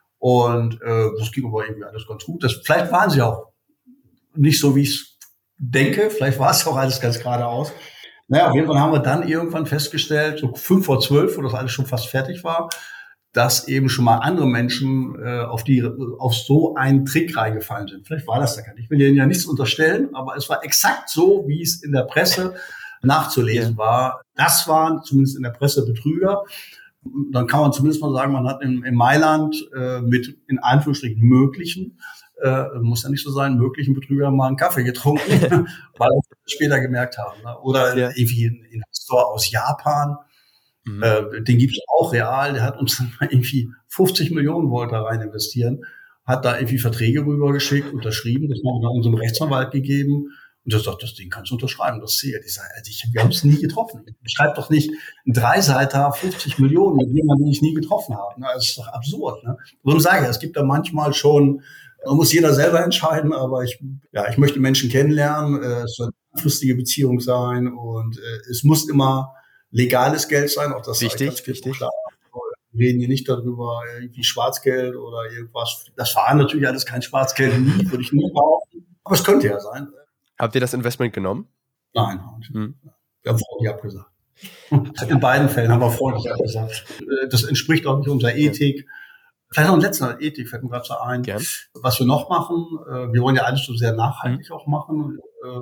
Und äh, das ging aber irgendwie alles ganz gut. Das, vielleicht waren sie auch nicht so, wie ich es denke. Vielleicht war es auch alles ganz geradeaus. Naja, auf jeden Fall haben wir dann irgendwann festgestellt, so fünf vor zwölf, wo das alles schon fast fertig war, dass eben schon mal andere Menschen äh, auf die auf so einen Trick reingefallen sind. Vielleicht war das da gar nicht. Ich will ihnen ja nichts unterstellen, aber es war exakt so, wie es in der Presse nachzulesen ja. war. Das waren zumindest in der Presse Betrüger. Dann kann man zumindest mal sagen, man hat in, in Mailand äh, mit in Anführungsstrichen möglichen äh, muss ja nicht so sein, möglichen Betrüger mal einen Kaffee getrunken, weil wir das später gemerkt haben. Ne? Oder ja. irgendwie ein Investor aus Japan, mhm. äh, den gibt's auch real, der hat uns dann mal irgendwie fünfzig Millionen wollte da rein investieren, hat da irgendwie Verträge rübergeschickt, unterschrieben, das haben wir unserem Rechtsanwalt gegeben. Und er sagt, das Ding kannst du unterschreiben, das zählt. Ich sage, also ich, wir haben es nie getroffen. Ich schreibe doch nicht einen Dreiseiter, fünfzig Millionen mit jemandem, den ich nie getroffen habe. Das ist doch absurd. Ne? Darum sage ich, es gibt da manchmal schon, da muss jeder selber entscheiden, aber ich, ja, ich möchte Menschen kennenlernen, es soll eine langfristige Beziehung sein und es muss immer legales Geld sein, auch das
wichtig,
ganz
wichtig.
Klar. Wir reden hier nicht darüber, irgendwie Schwarzgeld oder irgendwas. Das war natürlich alles kein Schwarzgeld, nie, würde ich nie behaupten. Aber es könnte ja sein.
Habt ihr das Investment genommen?
Nein, hm. wir haben freundlich abgesagt. In beiden Fällen haben wir freundlich abgesagt. Das entspricht auch nicht unserer Ethik. Ja. Vielleicht noch ein letzter Ethik, fällt mir gerade so ein. Gern. Was wir noch machen, wir wollen ja alles so sehr nachhaltig hm. auch machen.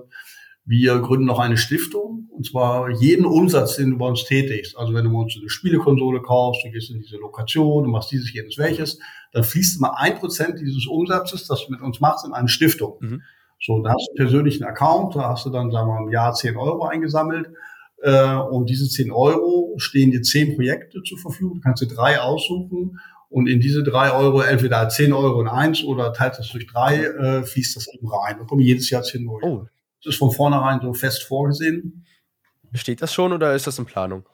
Wir gründen noch eine Stiftung, und zwar jeden Umsatz, den du bei uns tätigst. Also wenn du bei uns eine Spielekonsole kaufst, du gehst in diese Lokation, du machst dieses, jenes, welches, dann fließt immer ein Prozent dieses Umsatzes, das du mit uns machst, in eine Stiftung. Mhm. So, da hast du einen persönlichen Account, da hast du dann, sagen wir mal, im Jahr zehn Euro eingesammelt. Äh, und diese zehn Euro stehen dir zehn Projekte zur Verfügung. Du kannst dir drei aussuchen. Und in diese drei Euro, entweder zehn Euro in eins oder teilst das durch drei, äh, fließt das eben rein. Da kommen jedes Jahr zehn Euro. Oh. Das ist von vornherein so fest vorgesehen.
Besteht das schon oder ist das in Planung?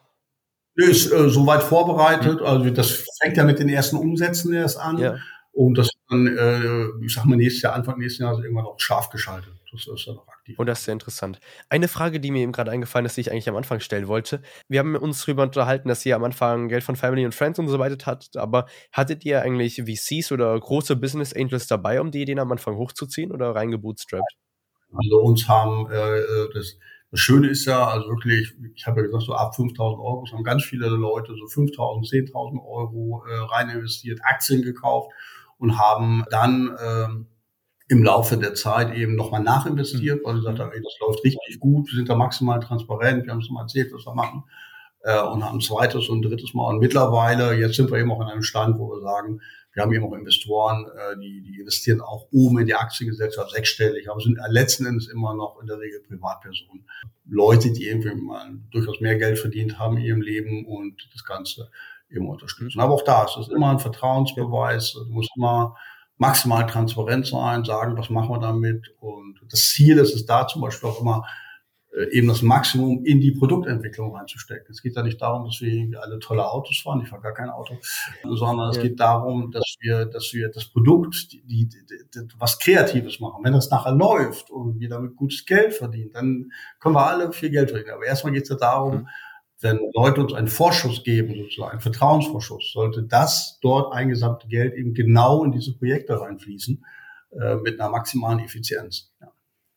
Ist äh, soweit vorbereitet. Mhm. Also das fängt ja mit den ersten Umsätzen erst an. Ja. Und das dann, äh, ich sag mal, nächstes Jahr, Anfang nächsten Jahres irgendwann auch scharf geschaltet. Das ist dann auch aktiv.
Und das ist sehr interessant. Eine Frage, die mir eben gerade eingefallen ist, die ich eigentlich am Anfang stellen wollte. Wir haben uns darüber unterhalten, dass ihr am Anfang Geld von Family und Friends und so weiter hattet, aber hattet ihr eigentlich V Cs oder große Business Angels dabei, um die Ideen am Anfang hochzuziehen oder reingebootstrapped?
Also uns haben, äh, das, das Schöne ist ja, also wirklich, ich habe ja gesagt, so ab fünftausend Euro, es haben ganz viele Leute so fünftausend, zehntausend Euro äh, rein investiert, Aktien gekauft und haben dann ähm, im Laufe der Zeit eben nochmal nachinvestiert, weil sie gesagt haben, ey, das läuft richtig gut, wir sind da maximal transparent, wir haben es mal erzählt, was wir machen, äh, und haben ein zweites und ein drittes Mal. Und mittlerweile, jetzt sind wir eben auch in einem Stand, wo wir sagen, wir haben eben auch Investoren, äh, die, die investieren auch oben in die Aktiengesellschaft sechsstellig, aber sind letzten Endes immer noch in der Regel Privatpersonen. Leute, die irgendwie mal durchaus mehr Geld verdient haben in ihrem Leben und das Ganze eben unterstützen. Aber auch da ist es immer ein Vertrauensbeweis. Du musst immer maximal transparent sein, sagen, was machen wir damit. Und das Ziel ist es da zum Beispiel auch immer, eben das Maximum in die Produktentwicklung reinzustecken. Es geht ja nicht darum, dass wir irgendwie alle tolle Autos fahren, ich fahre gar kein Auto, sondern es ja. geht darum, dass wir, dass wir das Produkt, die, die, die, was Kreatives machen. Wenn das nachher läuft und wir damit gutes Geld verdienen, dann können wir alle viel Geld verdienen. Aber erstmal geht es ja darum, mhm. wenn Leute uns einen Vorschuss geben, sozusagen einen Vertrauensvorschuss, sollte das dort eingesammelte Geld eben genau in diese Projekte reinfließen, äh, mit einer maximalen Effizienz. Ja.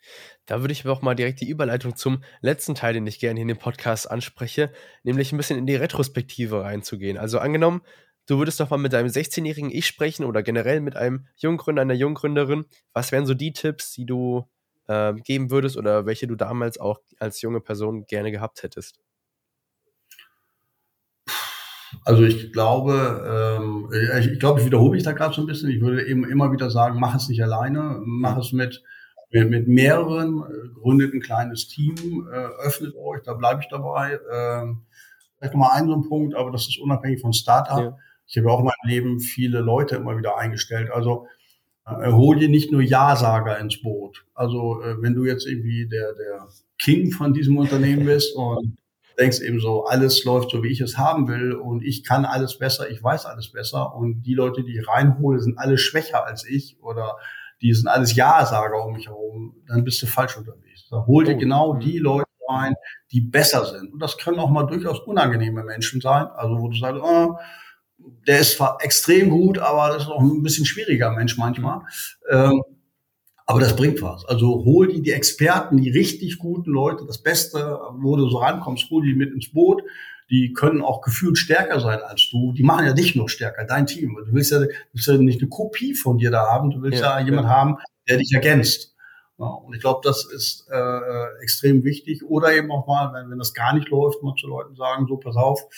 Da würde ich aber auch mal direkt die Überleitung zum letzten Teil, den ich gerne in dem Podcast anspreche, nämlich ein bisschen in die Retrospektive reinzugehen. Also angenommen, du würdest doch mal mit deinem sechzehnjährigen Ich sprechen oder generell mit einem Junggründer, einer Junggründerin. Was wären so die Tipps, die du äh, geben würdest oder welche du damals auch als junge Person gerne gehabt hättest?
Also ich glaube, ähm, ich, ich glaube, ich wiederhole mich da gerade so ein bisschen. Ich würde eben immer wieder sagen, mach es nicht alleine, mach es mit mit mehreren, gründet ein kleines Team, öffnet euch, da bleibe ich dabei. Vielleicht nochmal einen so einen Punkt, aber das ist unabhängig von Startup. Ja. Ich habe auch in meinem Leben viele Leute immer wieder eingestellt. Also hol dir nicht nur Ja-Sager ins Boot. Also wenn du jetzt irgendwie der, der King von diesem Unternehmen bist und denkst eben so, alles läuft so, wie ich es haben will und ich kann alles besser, ich weiß alles besser und die Leute, die ich reinhole, sind alle schwächer als ich oder die sind alles Ja-Sager um mich herum, dann bist du falsch unterwegs. Da hol dir oh. genau die Leute rein, die besser sind. Und das können auch mal durchaus unangenehme Menschen sein. Also wo du sagst, oh, der ist zwar extrem gut, aber das ist auch ein bisschen schwieriger Mensch manchmal. Ähm, aber das bringt was. Also hol die, die Experten, die richtig guten Leute, das Beste, wo du so rankommst, hol die mit ins Boot. Die können auch gefühlt stärker sein als du. Die machen ja dich nur stärker, dein Team. Du willst ja, du willst ja nicht eine Kopie von dir da haben. Du willst ja, ja jemanden ja. haben, der dich ergänzt. Ja, und ich glaube, das ist äh, extrem wichtig. Oder eben auch mal, wenn, wenn das gar nicht läuft, mal zu Leuten sagen, so, pass auf,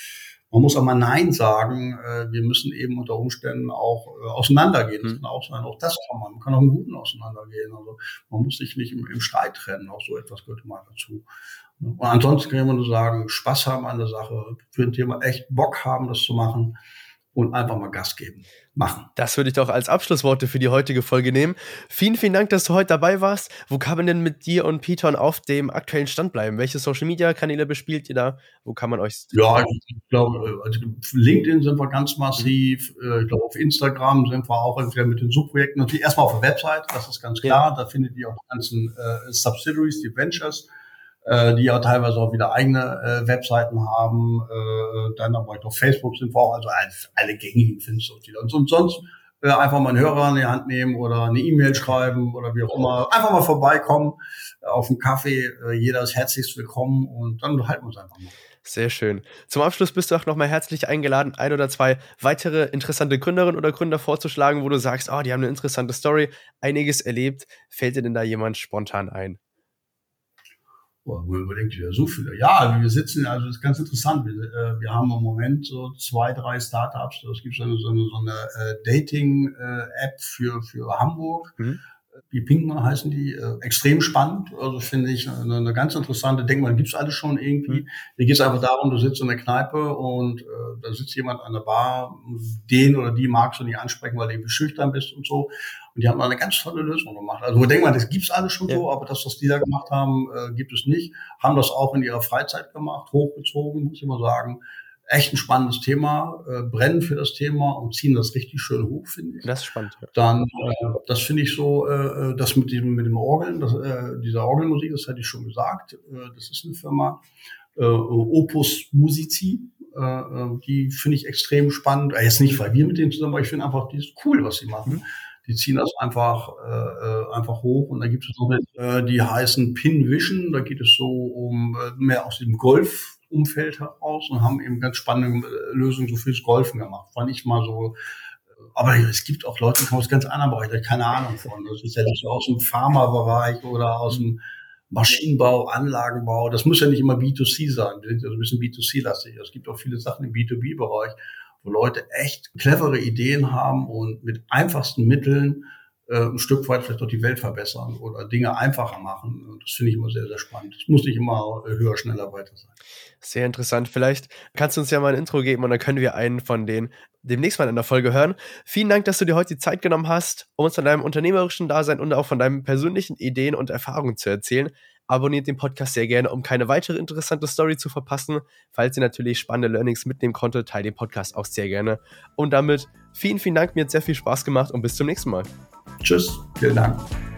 Man muss auch mal Nein sagen. Äh, wir müssen eben unter Umständen auch äh, auseinandergehen. Das mhm. kann auch sein. Auch das kann man. Man kann auch im Guten auseinandergehen. Also man muss sich nicht im, im Streit trennen. Auch so etwas gehört mal dazu. Und ansonsten kann man nur sagen, Spaß haben an der Sache, für ein Thema echt Bock haben, das zu machen und einfach mal Gas geben, machen.
Das würde ich doch als Abschlussworte für die heutige Folge nehmen. Vielen, vielen Dank, dass du heute dabei warst. Wo kann man denn mit dir und Piton auf dem aktuellen Stand bleiben? Welche Social-Media-Kanäle bespielt ihr da? Wo kann man euch...
Ja, ich glaube, also LinkedIn sind wir ganz massiv. Mhm. Ich glaube, auf Instagram sind wir auch entweder mit den Subprojekten. Natürlich erstmal auf der Website, das ist ganz klar. Ja. Da findet ihr auch die ganzen äh, Subsidiaries, die Ventures, die ja teilweise auch wieder eigene äh, Webseiten haben, äh, dann aber auf Facebook sind wir auch, also alle, alle gängigen findest du wieder. Und, und sonst äh, einfach mal einen Hörer in die Hand nehmen oder eine E-Mail schreiben oder wie auch immer. Einfach mal vorbeikommen äh, auf einen Kaffee. Äh, jeder ist herzlichst willkommen und dann halten wir uns einfach mal.
Sehr schön. Zum Abschluss bist du auch nochmal herzlich eingeladen, ein oder zwei weitere interessante Gründerinnen oder Gründer vorzuschlagen, wo du sagst, oh, die haben eine interessante Story, einiges erlebt. Fällt dir denn da jemand spontan ein?
Boah, man überdenkt wieder so viele. Ja, also wir sitzen, also das ist ganz interessant. Wir, äh, wir haben im Moment so zwei, drei Startups. Es gibt so eine, so eine, so eine äh, Dating-App für, für Hamburg. Mhm. Die Pinken heißen die, äh, extrem spannend. Also finde ich eine, eine ganz interessante, denk mal, gibt's alles schon irgendwie. Mhm. Hier geht's einfach darum, du sitzt in der Kneipe und äh, da sitzt jemand an der Bar, den oder die magst du nicht ansprechen, weil du irgendwie schüchtern bist und so. Und die haben eine ganz tolle Lösung gemacht. Also ich denke mal, das gibt's alles schon ja. so, aber das, was die da gemacht haben, äh, gibt es nicht. Haben das auch in ihrer Freizeit gemacht, hochgezogen, muss ich mal sagen. Echt ein spannendes Thema, äh, brennen für das Thema und ziehen das richtig schön hoch, finde ich.
Das ist spannend. Ja.
Dann, äh, das finde ich so, äh, das mit dem, mit dem Orgeln, das, äh, dieser Orgelmusik, das hatte ich schon gesagt, äh, das ist eine Firma, äh, Opus Musici, äh, die finde ich extrem spannend. Äh, jetzt nicht, weil wir mit denen zusammen, aber ich finde einfach, die ist cool, was sie machen. Mhm. Die ziehen das einfach, äh, einfach hoch und da gibt es noch eine, äh, die heißen Pin Vision, da geht es so um äh, mehr aus dem Golf Umfeld heraus und haben eben ganz spannende Lösungen so fürs Golfen gemacht. Fand ich mal so. Aber es gibt auch Leute, die kommen aus ganz anderen Bereichen, da keine Ahnung von. Das ist ja nicht so aus dem Pharmabereich oder aus dem Maschinenbau, Anlagenbau. Das muss ja nicht immer B zwei C sein. Wir sind ja so ein bisschen B zwei C-lastig. Es gibt auch viele Sachen im B zwei B-Bereich, wo Leute echt clevere Ideen haben und mit einfachsten Mitteln äh, ein Stück weit vielleicht auch die Welt verbessern oder Dinge einfacher machen. Und das finde ich immer sehr, sehr spannend. Es muss nicht immer höher, schneller, weiter sein.
Sehr interessant. Vielleicht kannst du uns ja mal ein Intro geben und dann können wir einen von denen demnächst mal in der Folge hören. Vielen Dank, dass du dir heute die Zeit genommen hast, um uns von deinem unternehmerischen Dasein und auch von deinen persönlichen Ideen und Erfahrungen zu erzählen. Abonniert den Podcast sehr gerne, um keine weitere interessante Story zu verpassen. Falls ihr natürlich spannende Learnings mitnehmen konntet, teilt den Podcast auch sehr gerne. Und damit vielen, vielen Dank. Mir hat sehr viel Spaß gemacht und bis zum nächsten Mal.
Tschüss. Vielen Dank.